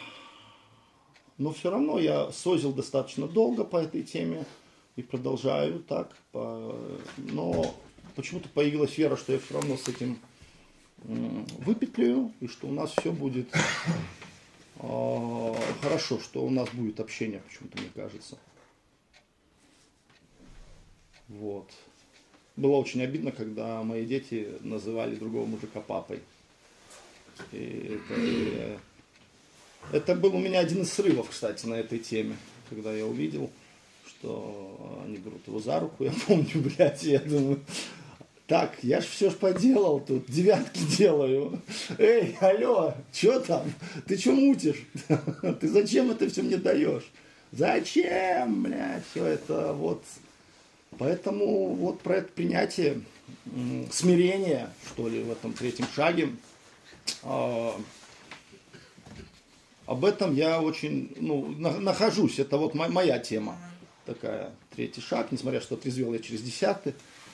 но все равно я созил достаточно долго по этой теме и продолжаю так. Но почему-то появилась вера, что я все равно с этим выпетлю, и что у нас все будет э, хорошо, что у нас будет общение, почему-то мне кажется. Вот. Было очень обидно, когда мои дети называли другого мужика папой. И это, и, это был у меня один из срывов, кстати, на этой теме, когда я увидел, что они берут его за руку, я помню, блядь, я думаю... Так, я ж все ж поделал тут, девятки делаю. Эй, алло, что там? Ты что мутишь? Ты зачем это все мне даешь? Зачем, блядь, все это вот. Поэтому вот про это принятие, смирение, что ли, в этом третьем шаге, об этом я очень, ну, нахожусь. Это вот моя тема такая, третий шаг, несмотря что отрезвел я через десятый.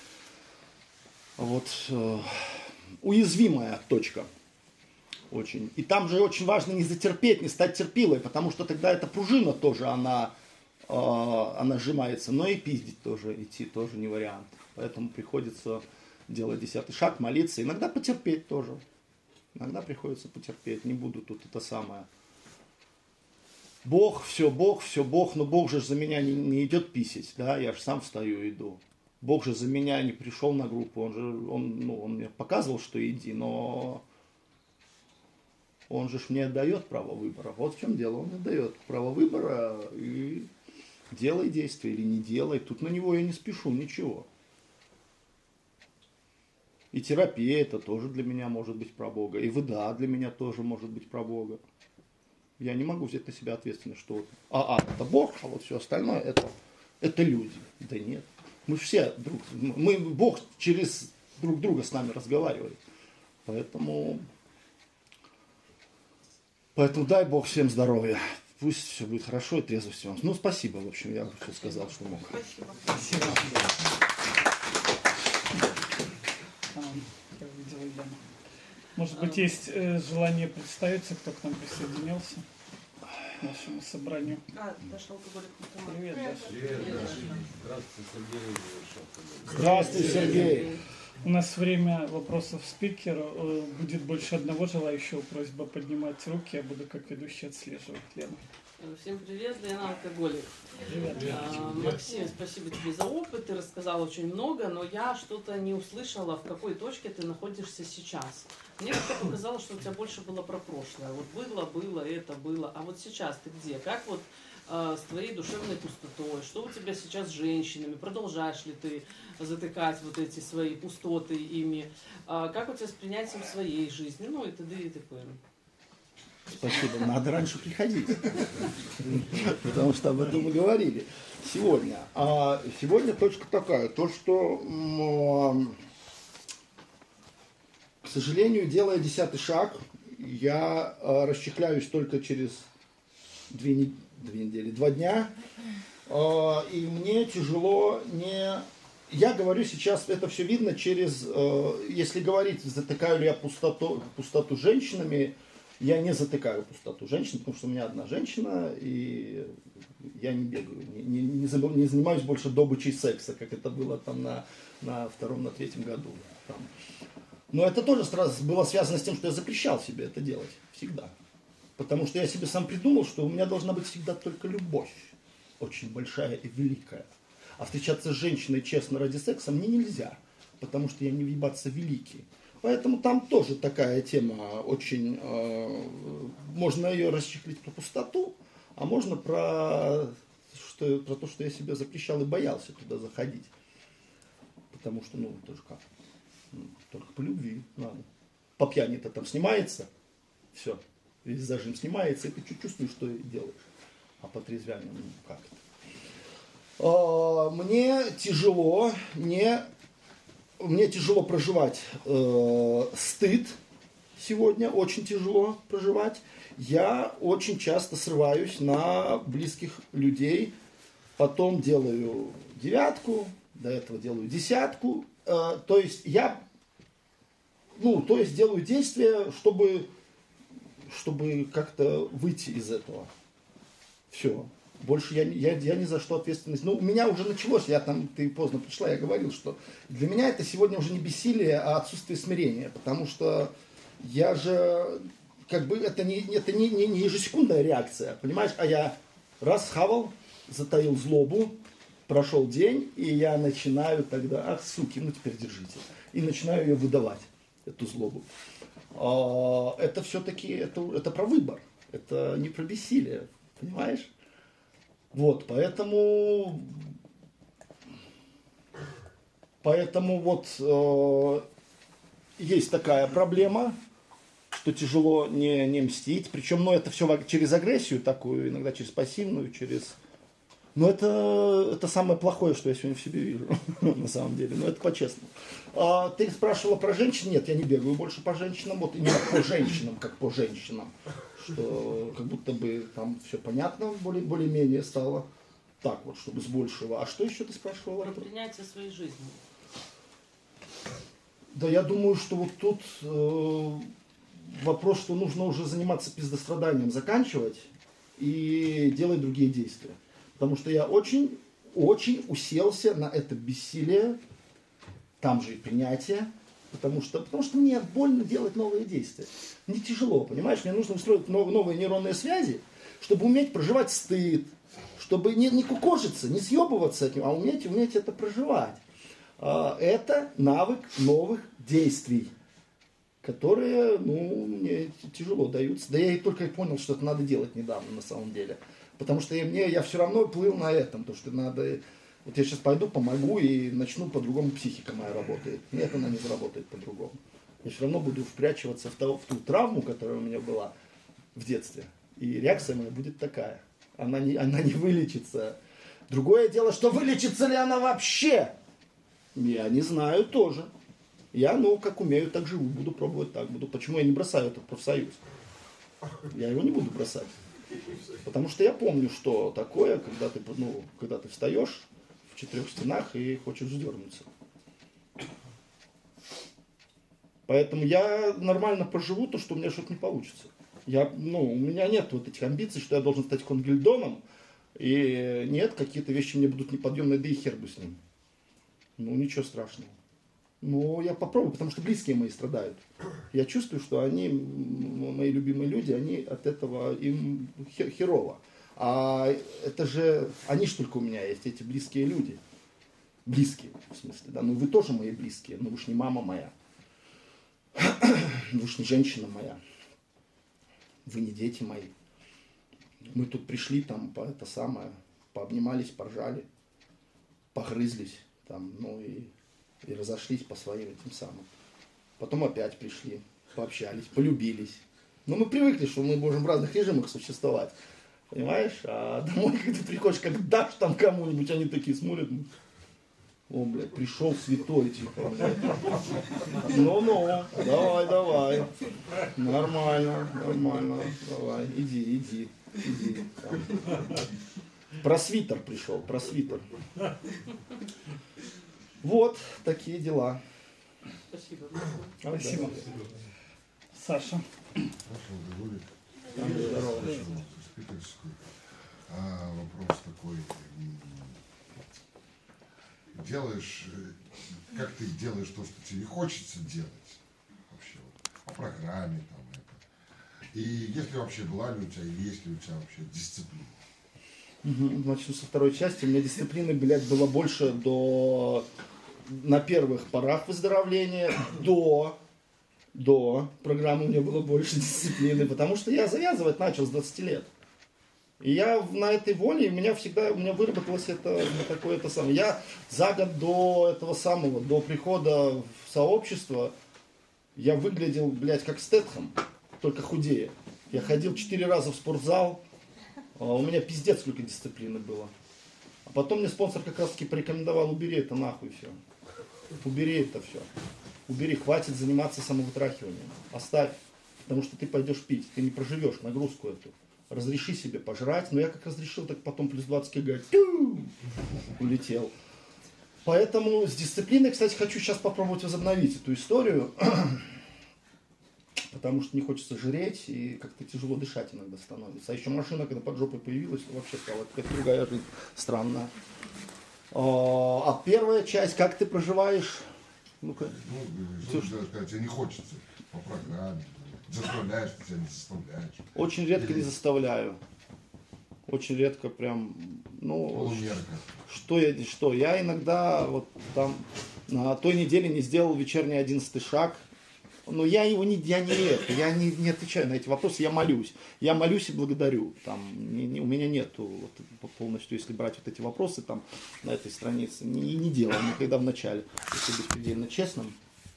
Вот э, уязвимая точка очень. И там же очень важно не затерпеть, не стать терпилой, потому что тогда эта пружина тоже, она, э, она сжимается. Но и пиздить тоже, идти тоже не вариант. Поэтому приходится делать десятый шаг, молиться. Иногда потерпеть тоже. Иногда приходится потерпеть. Не буду тут это самое. Бог, все Бог, все Бог, но Бог же за меня не, не идет писать, да, я же сам встаю и иду. Бог же за меня не пришел на группу, он же, он, ну, он мне показывал, что иди, но он же мне дает право выбора. Вот в чем дело, он мне дает право выбора, и делай действие или не делай. Тут на него я не спешу, ничего. И терапия это тоже для меня может быть про Бога, и выда для меня тоже может быть про Бога. Я не могу взять на себя ответственность, что а, а это Бог, а вот все остальное это, это люди. Да нет. Мы все друг, мы, Бог через друг друга с нами разговаривает. Поэтому, поэтому дай Бог всем здоровья. Пусть все будет хорошо и трезвости вам. Ну, спасибо, в общем, я все сказал, что мог. Спасибо. Спасибо. Как видела Елена. Может быть, есть э, желание представиться, кто к нам присоединился к нашему собранию. А, Даша Алкоголик. Привет, Даша. Здравствуйте, Сергей. Здравствуй, Сергей. У нас время вопросов спикеру. Э, Будет больше одного желающего. Просьба поднимать руки. Я буду как ведущий отслеживать. Лена. Всем привет, Лена Алкоголик. Привет. А, Максим, спасибо тебе за опыт, ты рассказал очень много, но я что-то не услышала, в какой точке ты находишься сейчас. Мне как-то показалось, что у тебя больше было про прошлое. Вот было, было, это было, а вот сейчас ты где? Как вот а, с твоей душевной пустотой? Что у тебя сейчас с женщинами? Продолжаешь ли ты затыкать вот эти свои пустоты ими? А, как у тебя с принятием своей жизни? Ну и т.д. и т.п. Спасибо. Надо раньше приходить. Потому что об этом мы говорили сегодня. А сегодня точка такая. То, что, к сожалению, делая десятый шаг, я расчехляюсь только через две, не... две недели, два дня. И мне тяжело не... Я говорю сейчас, это все видно через... Если говорить, затыкаю ли я пустоту, пустоту женщинами, я не затыкаю пустоту женщин, потому что у меня одна женщина, и я не бегаю, не, не, не, забыл, не занимаюсь больше добычей секса, как это было там на, на втором, на третьем году. Там. Но это тоже сразу было связано с тем, что я запрещал себе это делать всегда. Потому что я себе сам придумал, что у меня должна быть всегда только любовь, очень большая и великая. А встречаться с женщиной честно ради секса мне нельзя, потому что я не въебаться великий. Поэтому там тоже такая тема очень, э, можно ее расчехлить про пустоту, а можно про, что, про то, что я себе запрещал и боялся туда заходить. Потому что, ну, тоже как, ну, только по любви надо. По пьяни-то там снимается, все, весь зажим снимается, и ты чуть чувствуешь, что делаешь. А по трезвянию, ну, как это. Э, мне тяжело не... Мне тяжело проживать э, стыд сегодня, очень тяжело проживать. Я очень часто срываюсь на близких людей, потом делаю девятку, до этого делаю десятку. Э, то есть я, ну, то есть делаю действия, чтобы, чтобы как-то выйти из этого. Все. Больше я, я, я ни за что ответственность. Ну, у меня уже началось, я там, ты поздно пришла, я говорил, что для меня это сегодня уже не бессилие, а отсутствие смирения. Потому что я же, как бы, это не, это не, не, не ежесекундная реакция, понимаешь? А я раз схавал, затаил злобу, прошел день, и я начинаю тогда, ах, суки, ну теперь держите. И начинаю ее выдавать, эту злобу. А, это все-таки, это, это про выбор, это не про бессилие, понимаешь? Вот, поэтому, поэтому вот э, есть такая проблема, что тяжело не, не мстить, причем, ну, это все через агрессию такую, иногда через пассивную, через... Но это, это самое плохое, что я сегодня в себе вижу, на самом деле, но это по-честному. А, ты спрашивала про женщин? Нет, я не бегаю больше по женщинам, вот именно по женщинам, как по женщинам. Что как будто бы там все понятно, более, более-менее стало. Так вот, чтобы с большего. А что еще ты спрашивала? Про принятие своей жизни. Да я думаю, что вот тут э, вопрос, что нужно уже заниматься пиздостраданием, заканчивать и делать другие действия. Потому что я очень, очень уселся на это бессилие, там же и принятие. Потому что, потому что мне больно делать новые действия. Мне тяжело, понимаешь? Мне нужно устроить нов, новые нейронные связи, чтобы уметь проживать стыд, чтобы не, не кукожиться, не съебываться от него, а уметь, уметь это проживать. Это навык новых действий, которые, ну, мне тяжело даются. Да я и только и понял, что это надо делать недавно на самом деле. Потому что я, мне, я все равно плыл на этом, то что надо... Вот я сейчас пойду, помогу и начну по-другому, психика моя работает. Нет, она не заработает по-другому. Я все равно буду впрячиваться в, то, в ту травму, которая у меня была в детстве. И реакция моя будет такая. Она не, она не вылечится. Другое дело, что вылечится ли она вообще? Я не знаю тоже. Я, ну, как умею, так живу. Буду пробовать так. Буду. Почему я не бросаю этот профсоюз? Я его не буду бросать. Потому что я помню, что такое, когда ты, ну, когда ты встаешь в четырех стенах и хочешь сдернуться. Поэтому я нормально поживу, то, что у меня что-то не получится. Я, ну, у меня нет вот этих амбиций, что я должен стать Конгильдоном. И нет, какие-то вещи мне будут неподъемные, да и хер бы с ним. Ну, ничего страшного. Но я попробую, потому что близкие мои страдают. Я чувствую, что они, мои любимые люди, они от этого им херово. А это же, они ж только у меня есть, эти близкие люди. Близкие, в смысле, да. Ну вы тоже мои близкие, но вы ж не мама моя. Вы ж не женщина моя. Вы не дети мои. Мы тут пришли, там, по это самое, пообнимались, поржали, погрызлись, там, ну и, и разошлись по своим этим самым. Потом опять пришли, пообщались, полюбились. Но мы привыкли, что мы можем в разных режимах существовать. Понимаешь? А домой, когда ты приходишь, как дашь там кому-нибудь, они такие смотрят. О, блядь, пришел святой, типа. Ну-ну, давай, давай. Нормально, нормально. Давай, иди, иди, иди. Там. Просвитер пришел, просвитер. Вот такие дела. Спасибо. Спасибо. Саша. Здорово. А вопрос такой. Делаешь, как ты делаешь то, что тебе хочется делать вообще вот, по программе там это. И если вообще была ли у тебя, или есть ли у тебя вообще дисциплина? Угу. Начну со второй части. У меня дисциплины, блядь, было больше до на первых порах выздоровления, до, до программы у меня было больше дисциплины, потому что я завязывать начал с двадцати лет. И я на этой воле, у меня всегда, у меня выработалось это, такое это самое. Я за год до этого самого, до прихода в сообщество, я выглядел, блядь, как Стэтхэм, только худее. Я ходил четыре раза в спортзал, у меня пиздец сколько дисциплины было. А потом мне спонсор как раз таки порекомендовал: убери это нахуй все. Убери это все. Убери, хватит заниматься самовытрахиванием. Оставь, потому что ты пойдешь пить, ты не проживешь нагрузку эту. Разреши себе пожрать, но я как разрешил, так потом плюс двадцать килограмм улетел. Поэтому с дисциплиной, кстати, хочу сейчас попробовать возобновить эту историю, потому что не хочется жреть и как-то тяжело дышать иногда становится. А еще машина, когда под жопой появилась, вообще стала какая-то другая жизнь странная. А первая часть, как ты проживаешь? Ну-ка. Ну, что ты сказать, тебе не хочется по программе. Заставляешь, ты тебя не заставляешь. Очень редко не заставляю. Очень редко прям, ну, Полумерка. что я, что я иногда вот там на той неделе не сделал вечерний одиннадцатый шаг, но я его не, я не это, я не, не отвечаю на эти вопросы, я молюсь, я молюсь и благодарю, там, не, не, у меня нету вот, полностью, если брать вот эти вопросы там на этой странице, не, не делал никогда в начале, если быть предельно честным.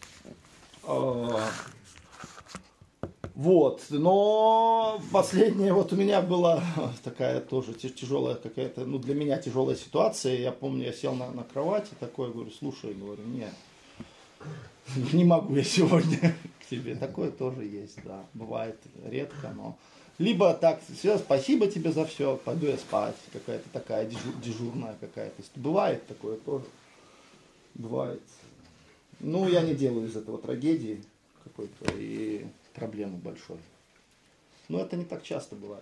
Вот, но последняя вот у меня была такая тоже тяжелая какая-то, ну для меня тяжелая ситуация. Я помню, я сел на, на кровати такой, говорю: слушай, говорю, нет, не могу я сегодня к тебе. Такое тоже есть, да, бывает редко, но либо так, все, спасибо тебе за все, пойду я спать, какая-то такая дежур, дежурная какая-то. Бывает такое тоже, бывает. Ну, я не делаю из этого трагедии какой-то и проблемы большой. Но это не так часто бывает.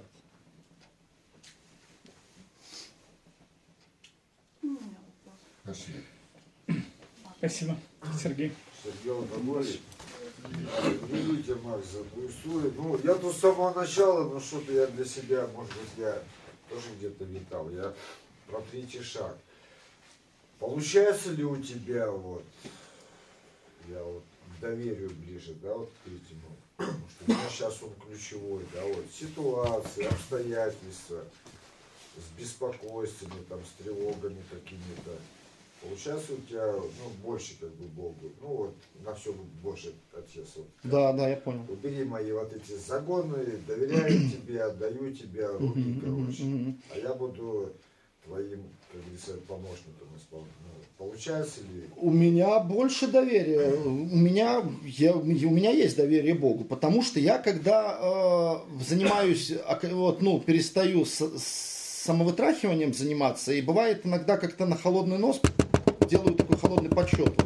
Спасибо. Спасибо. Сергей. Сергей Анатольевич, извините, Макс, за твою историю. Ну, я тут с самого начала, но что-то я для себя, может быть, я тоже где-то витал. Я про третий шаг. Получается ли у тебя вот, я вот к доверию ближе, да, вот к третьему, потому что у меня сейчас он ключевой, да, вот, ситуации, обстоятельства, с беспокойствами, там, с тревогами какими-то. Получается у тебя, ну, больше, как бы, Богу, ну, вот, на все больше, Отец, вот. Да, да, я понял. Убери мои вот эти загоны, доверяю тебе, отдаю тебе руки, короче. А я буду твоим, как говорится, помощником исполнять. Ну, получается ли? У меня больше доверия. У меня, я, у меня есть доверие Богу, потому что я, когда э, занимаюсь, вот, ну, перестаю с, с самовытрахиванием заниматься, и бывает иногда как-то на холодный нос делаю такой холодный подсчет, что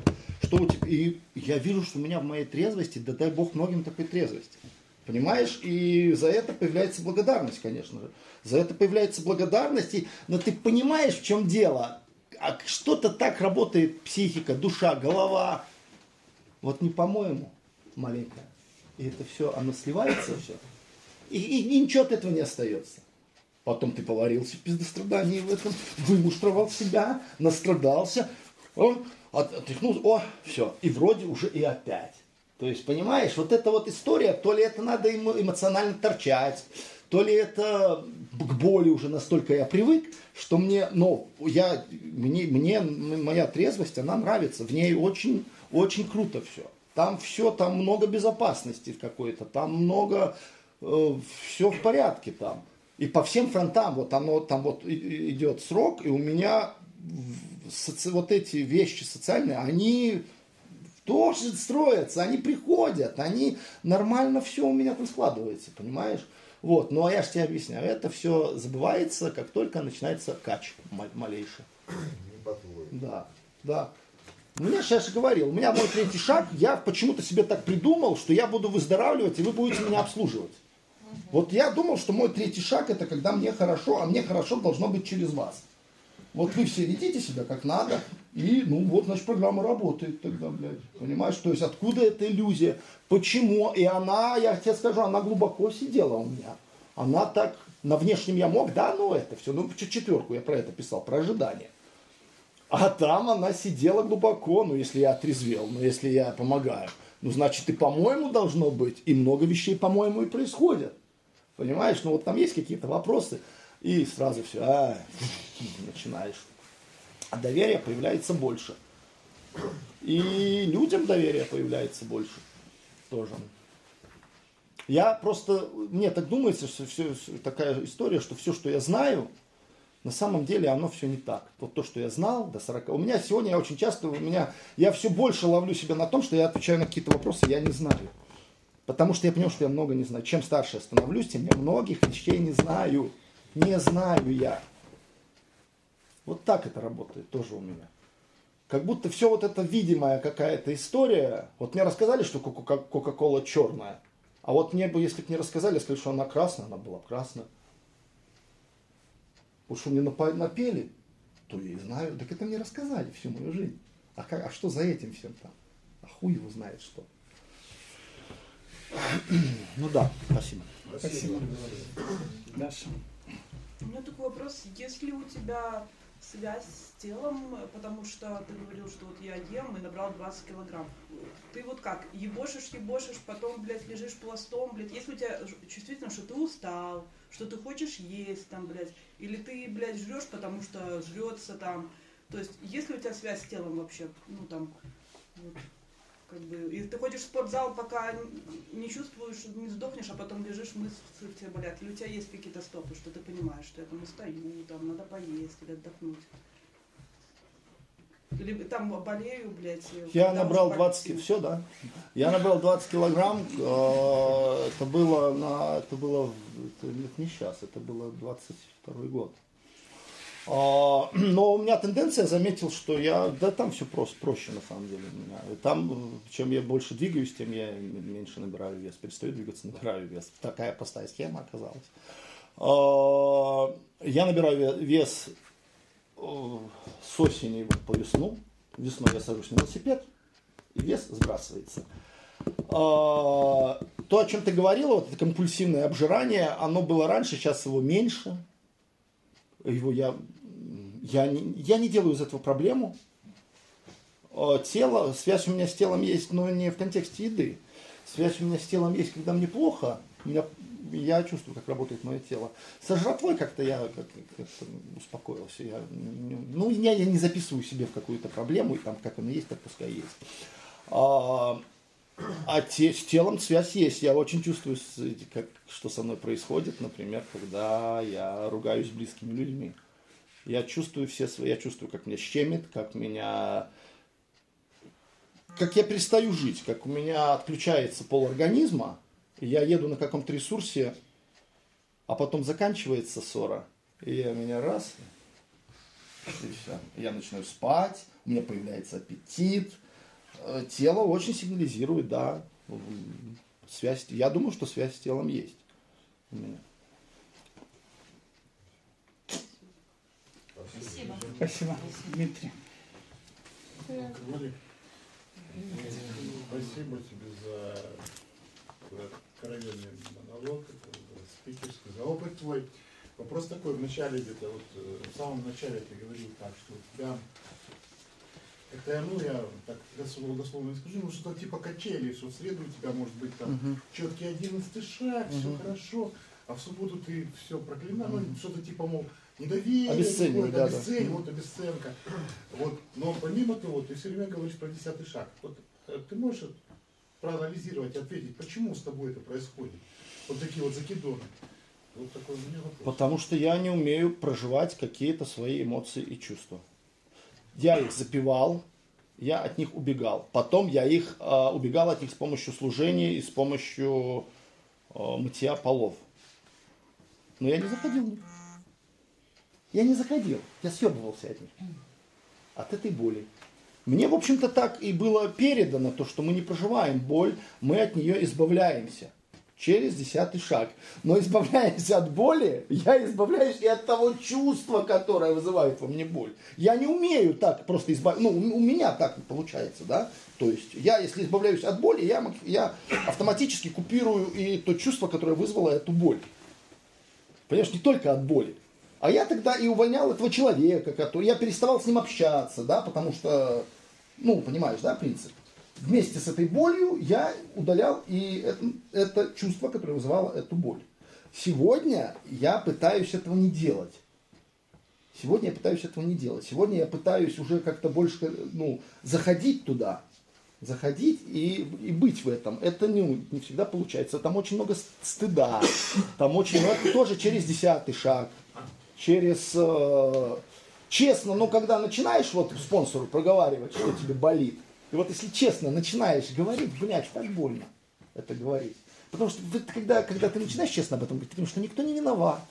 что у тебя... И я вижу, что у меня в моей трезвости, да дай Бог многим такой трезвости. Понимаешь? И за это появляется благодарность, конечно же. За это появляется благодарность. И... Но ты понимаешь, в чем дело? А что-то так работает психика, душа, голова. Вот не по-моему, маленькая. И это все, оно сливается все. И, и, и ничего от этого не остается. Потом ты поварился в пиздострадании в этом, вымуштровал себя, настрадался, о, отряхнулся, о, все. И вроде уже и опять. То есть, понимаешь, вот эта вот история, то ли это надо эмо- эмоционально торчать, то ли это к боли уже настолько я привык, что мне, ну, я, мне, мне моя трезвость, она нравится, в ней очень, очень круто все. Там все, там много безопасности какой-то, там много, э, все в порядке там. И по всем фронтам, вот оно, там вот идет срок, и у меня соци, вот эти вещи социальные, они тоже строятся, они приходят, они нормально все у меня там складывается, понимаешь? Вот, ну а я же тебе объясняю, это все забывается, как только начинается кач малейший. Не по-твоему. Да, да. Мне же я же говорил, у меня мой третий шаг, я почему-то себе так придумал, что я буду выздоравливать, и вы будете меня обслуживать. Вот я думал, что мой третий шаг это когда мне хорошо, а мне хорошо должно быть через вас. Вот вы все ведите себя как надо, и ну вот, значит, программа работает тогда, блядь. Понимаешь, то есть откуда эта иллюзия? Почему? И она, я тебе скажу, она глубоко сидела у меня. Она так, на внешнем я мог, да, ну это все, ну четверку я про это писал, про ожидание. А там она сидела глубоко, ну если я отрезвел, ну если я помогаю. Ну значит и по-моему должно быть, и много вещей по-моему и происходит. Понимаешь, ну вот там есть какие-то вопросы, и сразу все, а, начинаешь. А доверие появляется больше. И людям доверие появляется больше тоже. Я просто, мне так думается, что все, такая история, что все, что я знаю, на самом деле оно все не так. Вот то, что я знал до сорока. У меня сегодня, я очень часто, у меня, я все больше ловлю себя на том, что я отвечаю на какие-то вопросы, я не знаю. Потому что я понял, что я много не знаю. Чем старше я становлюсь, тем я многих вещей не знаю. Не знаю я. Вот так это работает тоже у меня. Как будто все вот это видимая какая-то история. Вот мне рассказали, что Кока-Кола черная. А вот мне бы, если бы мне рассказали, я сказал, что она красная, она была красная. Вот что мне напели, то я и знаю. Так это мне рассказали всю мою жизнь. А, как, а что за этим всем там? А хуй его знает что. Ну да, спасибо. Спасибо. Даша. У меня такой вопрос. Есть ли у тебя связь с телом, потому что ты говорил, что вот я ем и набрал двадцать килограмм. Ты вот как, ебошишь, ебошишь, потом, блядь, лежишь пластом, блядь. Если у тебя чувствительно, что ты устал, что ты хочешь есть там, блядь, или ты, блядь, жрешь, потому что жрется там. То есть, есть ли у тебя связь с телом вообще? Ну там, вот, как бы, и ты ходишь в спортзал, пока не чувствуешь, не сдохнешь, а потом лежишь, мышцы тебе болят. Или у тебя есть какие-то стопы, что ты понимаешь, что я там устаю, там надо поесть или отдохнуть. Или там болею, блядь. Я набрал двадцать, все, да. Я набрал двадцать килограмм, это было на, это было, это не сейчас, это было двадцать второй год. Но у меня тенденция, заметил, что я, да там все просто, проще на самом деле у меня. Там, чем я больше двигаюсь, тем я меньше набираю вес. Перестаю двигаться, набираю вес. Такая простая схема оказалась. Я набираю вес с осени по весну. Весной я сажусь на велосипед, и вес сбрасывается. То, о чем ты говорила, вот это компульсивное обжирание, оно было раньше, сейчас его меньше. Его я, я, не, я не делаю из этого проблему. Тело, связь у меня с телом есть, но не в контексте еды. Связь у меня с телом есть, когда мне плохо. У меня, я чувствую, как работает мое тело. Со жратвой как-то я как, как-то успокоился. Я, ну, я, я не записываю себе в какую-то проблему, и там как оно есть, так пускай есть. А, а те, с телом связь есть. Я очень чувствую, как, что со мной происходит, например, когда я ругаюсь с близкими людьми. Я чувствую все свои, я чувствую, как меня щемит, как меня, как я перестаю жить, как у меня отключается полорганизма, и я еду на каком-то ресурсе, а потом заканчивается ссора, и я меня раз, и все, я начинаю спать, у меня появляется аппетит. Э, Тело очень сигнализирует, да. М, Связь, я думаю, что связь с телом есть у меня. Спасибо. Спасибо, Дмитрий. Алкоголик. Спасибо тебе за твой откровенный монолог, это за спикерский, за опыт твой. Вопрос такой, в начале где-то, вот э, в самом начале ты говорил так, что у тебя, это, ну я так дословно, дословно не скажу, ну что-то типа качели, что в среду у тебя может быть там Мгм. четкий одиннадцатый шаг, все Мгм. хорошо, а в субботу ты все проклинал, ну что-то типа, мол, недоверие, Обесценивание, какое-то, да, да. обесценивание, вот обесценка. Вот, но помимо того, ты все время говоришь про десятый шаг. Вот э, ты можешь проанализировать, ответить, почему с тобой это происходит? Вот такие вот закидоны. Вот такой у меня вопрос. Потому что я не умею проживать какие-то свои эмоции и чувства. Я их запивал, я от них убегал. Потом я их а, убегал от них с помощью служения и с помощью а, мытья полов. Но я не заходил в них. Я не заходил, я съебывался от них. От этой боли. Мне, в общем-то, так и было передано, то, что мы не проживаем боль, мы от нее избавляемся. Через десятый шаг. Но избавляясь от боли, я избавляюсь и от того чувства, которое вызывает во мне боль. Я не умею так просто избавиться. Ну, у меня так не получается, да. То есть, я, если избавляюсь от боли, я, мак- я автоматически купирую и то чувство, которое вызвало эту боль. Понимаешь, не только от боли. А я тогда и увольнял этого человека, который, я переставал с ним общаться, да, потому что, ну, понимаешь, да, принцип. Вместе с этой болью я удалял и это, это чувство, которое вызывало эту боль. Сегодня я пытаюсь этого не делать. Сегодня я пытаюсь этого не делать. Сегодня я пытаюсь уже как-то больше, ну, заходить туда. Заходить и, и быть в этом. Это не, не всегда получается. Там очень много стыда. Там очень много, тоже через десятый шаг. Через, э, честно, ну, когда начинаешь вот спонсору проговаривать, что тебе болит, и вот если честно начинаешь говорить, блядь, так больно это говорить. Потому что ты, когда, когда ты начинаешь честно об этом говорить, ты думаешь, что никто не виноват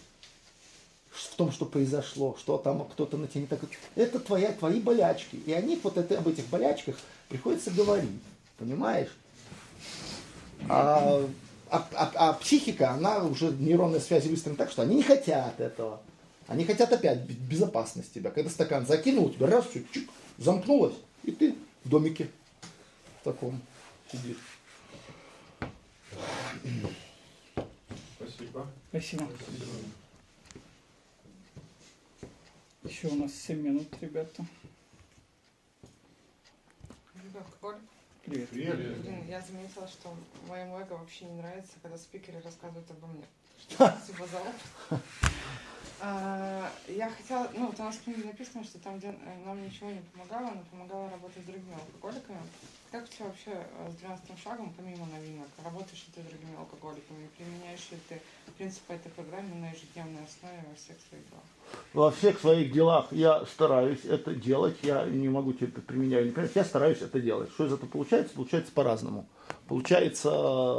в том, что произошло, что там кто-то на тебя не так... Это твоя, твои болячки. И о них, вот это, об этих болячках приходится говорить. Понимаешь? А, а, а, а психика, она уже нейронные связи выстроены так, что они не хотят этого. Они хотят опять безопасность тебя. Когда стакан закинул, у тебя раз, все, чик, замкнулось, и ты в домике в таком сидишь. Спасибо. Спасибо. Еще у нас семь минут, ребята. Алкоголик. Привет. Привет. Блин, я заметила, что моему эго вообще не нравится, когда спикеры рассказывают обо мне. Спасибо за опыт. А, я хотела, ну, там в книге написано, что там, где э, нам ничего не помогало, но помогала работать с другими алкоголиками. Как у тебя вообще э, с двенадцатым шагом, помимо новинок, работаешь ли ты с другими алкоголиками? Применяешь ли ты принципы этой программы на ежедневной основе во всех своих делах? Во всех своих делах я стараюсь это делать, я не могу тебе это применять, не применять, я стараюсь это делать. Что из этого получается? Получается по-разному. Получается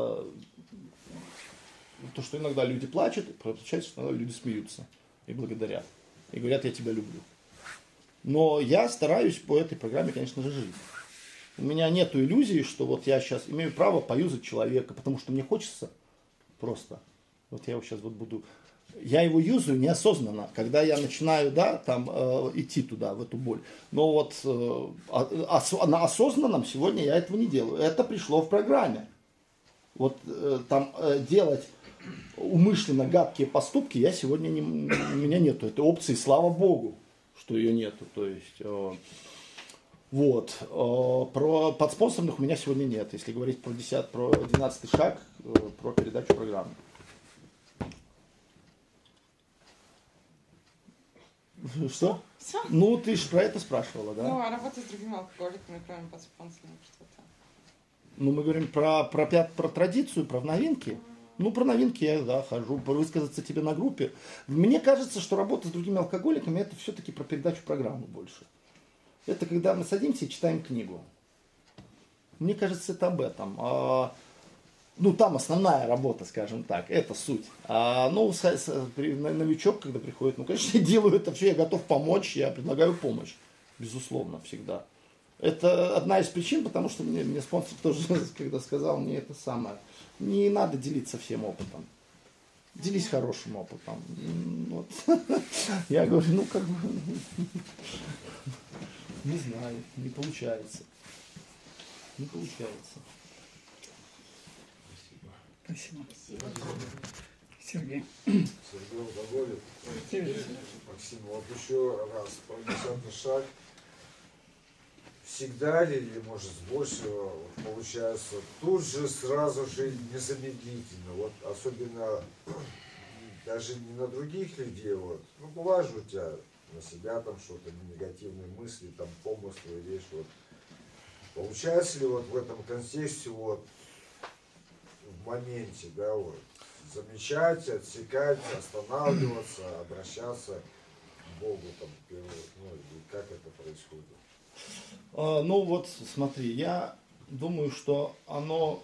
то, что иногда люди плачут, и получается, что иногда люди смеются и благодарят. И говорят, я тебя люблю. Но я стараюсь по этой программе, конечно же, жить. У меня нет иллюзии, что вот я сейчас имею право поюзать человека, потому что мне хочется просто. Вот я его сейчас вот буду... Я его юзаю неосознанно, когда я начинаю, да, там, э, идти туда, в эту боль. Но вот э, ос- на осознанном сегодня я этого не делаю. Это пришло в программе. Вот э, там э, делать умышленно гадкие поступки я сегодня не, у меня нету этой опции, слава богу, что ее нету. То есть, э, вот, э, про подспонсорных у меня сегодня нет. Если говорить про десятый, про двенадцатый шаг, э, про передачу программы. Что? Все? Ну, ты же про это спрашивала, да? Ну, а работа с другими алкоголиками, кроме подспонсорных, что-то. Ну, мы говорим про, про, пят- про традицию, про новинки. Ну, про новинки я, да, хожу, высказаться тебе на группе. Мне кажется, что работа с другими алкоголиками, это все-таки про передачу программы больше. Это когда мы садимся и читаем книгу. Мне кажется, это об этом. А, ну, там основная работа, скажем так, это суть. А, ну, с, с, при, новичок, когда приходит, ну, конечно, я делаю это все, я готов помочь, я предлагаю помощь. Безусловно, всегда. Это одна из причин, потому что мне, мне спонсор тоже, когда сказал мне это самое, не надо делиться всем опытом. Делись хорошим опытом. Вот. Я говорю, ну как бы, не знаю, не получается. Не получается. Спасибо. Сергей. Сергей доволен. Сергей. Максим, вот еще раз про десятый шаг. Всегда ли, или может с большего, получается, тут же сразу же незамедлительно, вот особенно даже не на других людей, вот, ну бывает же у тебя на себя там что-то, негативные мысли, там помыслы, вещи, вот. Получается ли вот в этом контексте вот в моменте, да, вот, замечать, отсекать, останавливаться, обращаться к Богу, там, ну, и как это происходит? А, ну вот, смотри, я думаю, что оно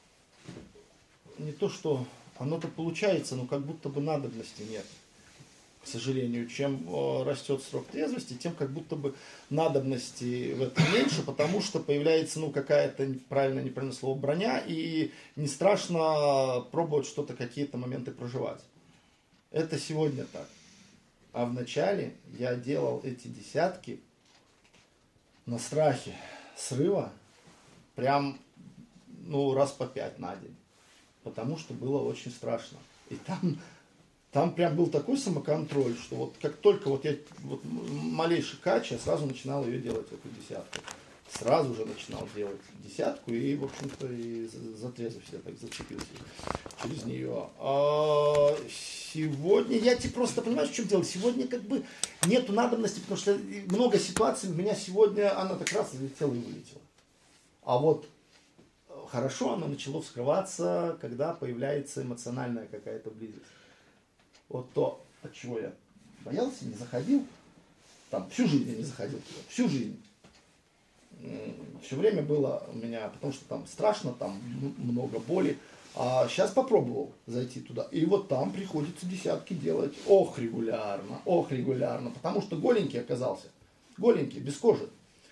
не то, что оно-то получается, но как будто бы надобности нет. К сожалению, чем э, растет срок трезвости, тем как будто бы надобности в этом меньше, потому что появляется, ну, какая-то, правильно, неправильное слово, броня, и не страшно пробовать что-то, какие-то моменты проживать. Это сегодня так. А в начале я делал эти десятки на страхе срыва прям, ну, раз по пять на день. Потому что было очень страшно. И там... Там прям был такой самоконтроль, что вот как только вот я вот малейший кач, я сразу начинал ее делать, эту десятку. Сразу же начинал делать десятку, и, в общем-то, и за трезвость я так зацепился через нее. А сегодня, я тебе просто, понимаешь, в чем дело? Сегодня как бы нету надобности, потому что много ситуаций у меня сегодня, она так раз залетела и вылетела. А вот хорошо оно начало вскрываться, когда появляется эмоциональная какая-то близость. Вот то, от чего я боялся, не заходил, там всю жизнь я не заходил туда, всю жизнь. Все время было у меня, потому что там страшно, там много боли. А сейчас попробовал зайти туда. И вот там приходится десятки делать. Ох, регулярно, ох, регулярно. Потому что голенький оказался. Голенький, без кожи.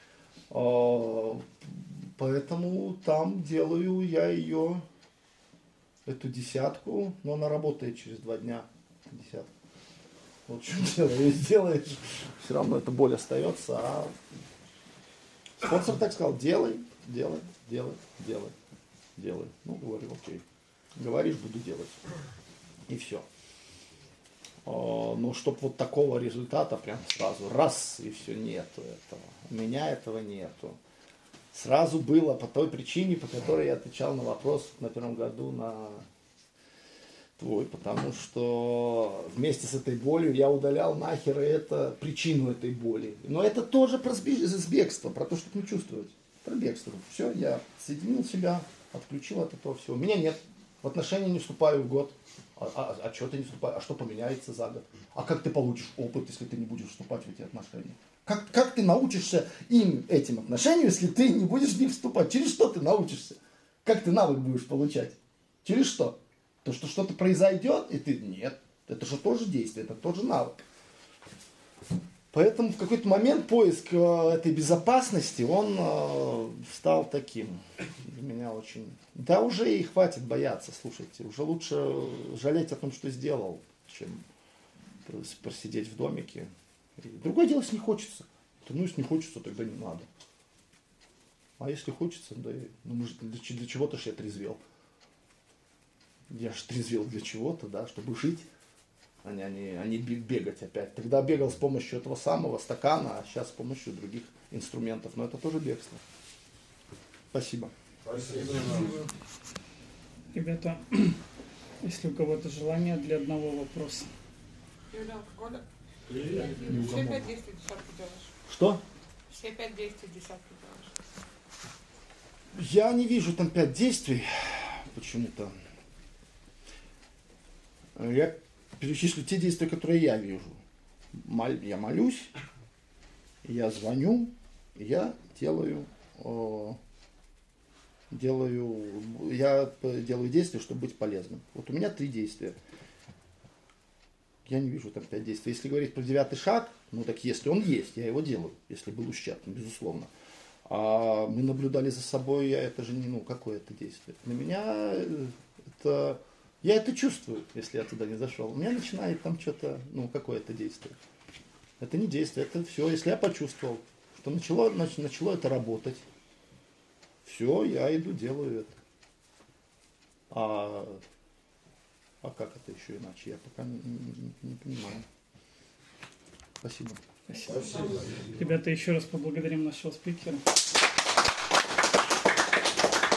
Поэтому там делаю я ее, эту десятку, но она работает через два дня. Десятку. Вот в чем дело, ее сделаешь, все равно эта боль остается, а спонсор так сказал, делай, делай, делай, делай, делай. Ну, говорю, окей, говоришь, буду делать. И все. Но чтоб вот такого результата прям сразу, раз, и все, нету этого. У меня этого нету. Сразу было по той причине, по которой я отвечал на вопрос на первом году на твой, потому что вместе с этой болью я удалял нахер это, причину этой боли. Но это тоже про бегство, про то, чтобы не чувствовать. Про бегство. Все, я соединил себя, отключил от этого всего. Меня нет. В отношения не вступаю в год. А, а, а что ты не вступаешь? А что поменяется за год? А как ты получишь опыт, если ты не будешь вступать в эти отношения? Как, как ты научишься им, этим отношениям, если ты не будешь в них вступать? Через что ты научишься? Как ты навык будешь получать? Через что? То, что что-то произойдет, и ты, нет, это же тоже действие, это тоже навык. Поэтому в какой-то момент поиск э, этой безопасности, он э, стал таким для меня очень... Да уже и хватит бояться, слушайте, уже лучше жалеть о том, что сделал, чем просидеть в домике. И другое дело, если не хочется. То, ну, если не хочется, тогда не надо. А если хочется, да, ну, может, для, для чего-то же я трезвел. Я же трезвел для чего-то, да, чтобы жить, а не, а, не, а не бегать опять. Тогда бегал с помощью этого самого стакана, а сейчас с помощью других инструментов. Но это тоже бегство. Спасибо. Спасибо. Ребята, если у кого-то желание для одного вопроса. Юля, алкоголя? Неугомонно. Все пять действий десятки делаешь. Что? Все пять действий десятки делаешь. Я не вижу там пять действий почему-то. Я перечислю те действия, которые я вижу. Я молюсь, я звоню, я делаю, делаю, я делаю действия, чтобы быть полезным. Вот у меня три действия. Я не вижу там пять действий. Если говорить про девятый шаг, ну так если он есть, я его делаю, если был ущерб, безусловно. А мы наблюдали за собой, я это же не, ну, какое это действие. На меня это, я это чувствую, если я туда не зашел. У меня начинает там что-то, ну, какое-то действие. Это не действие, это все. Если я почувствовал, что начало, нач, начало это работать, все, я иду, делаю это. А, а как это еще иначе, я пока не, не, не понимаю. Спасибо. Спасибо. Ребята, еще раз поблагодарим нашего спикера.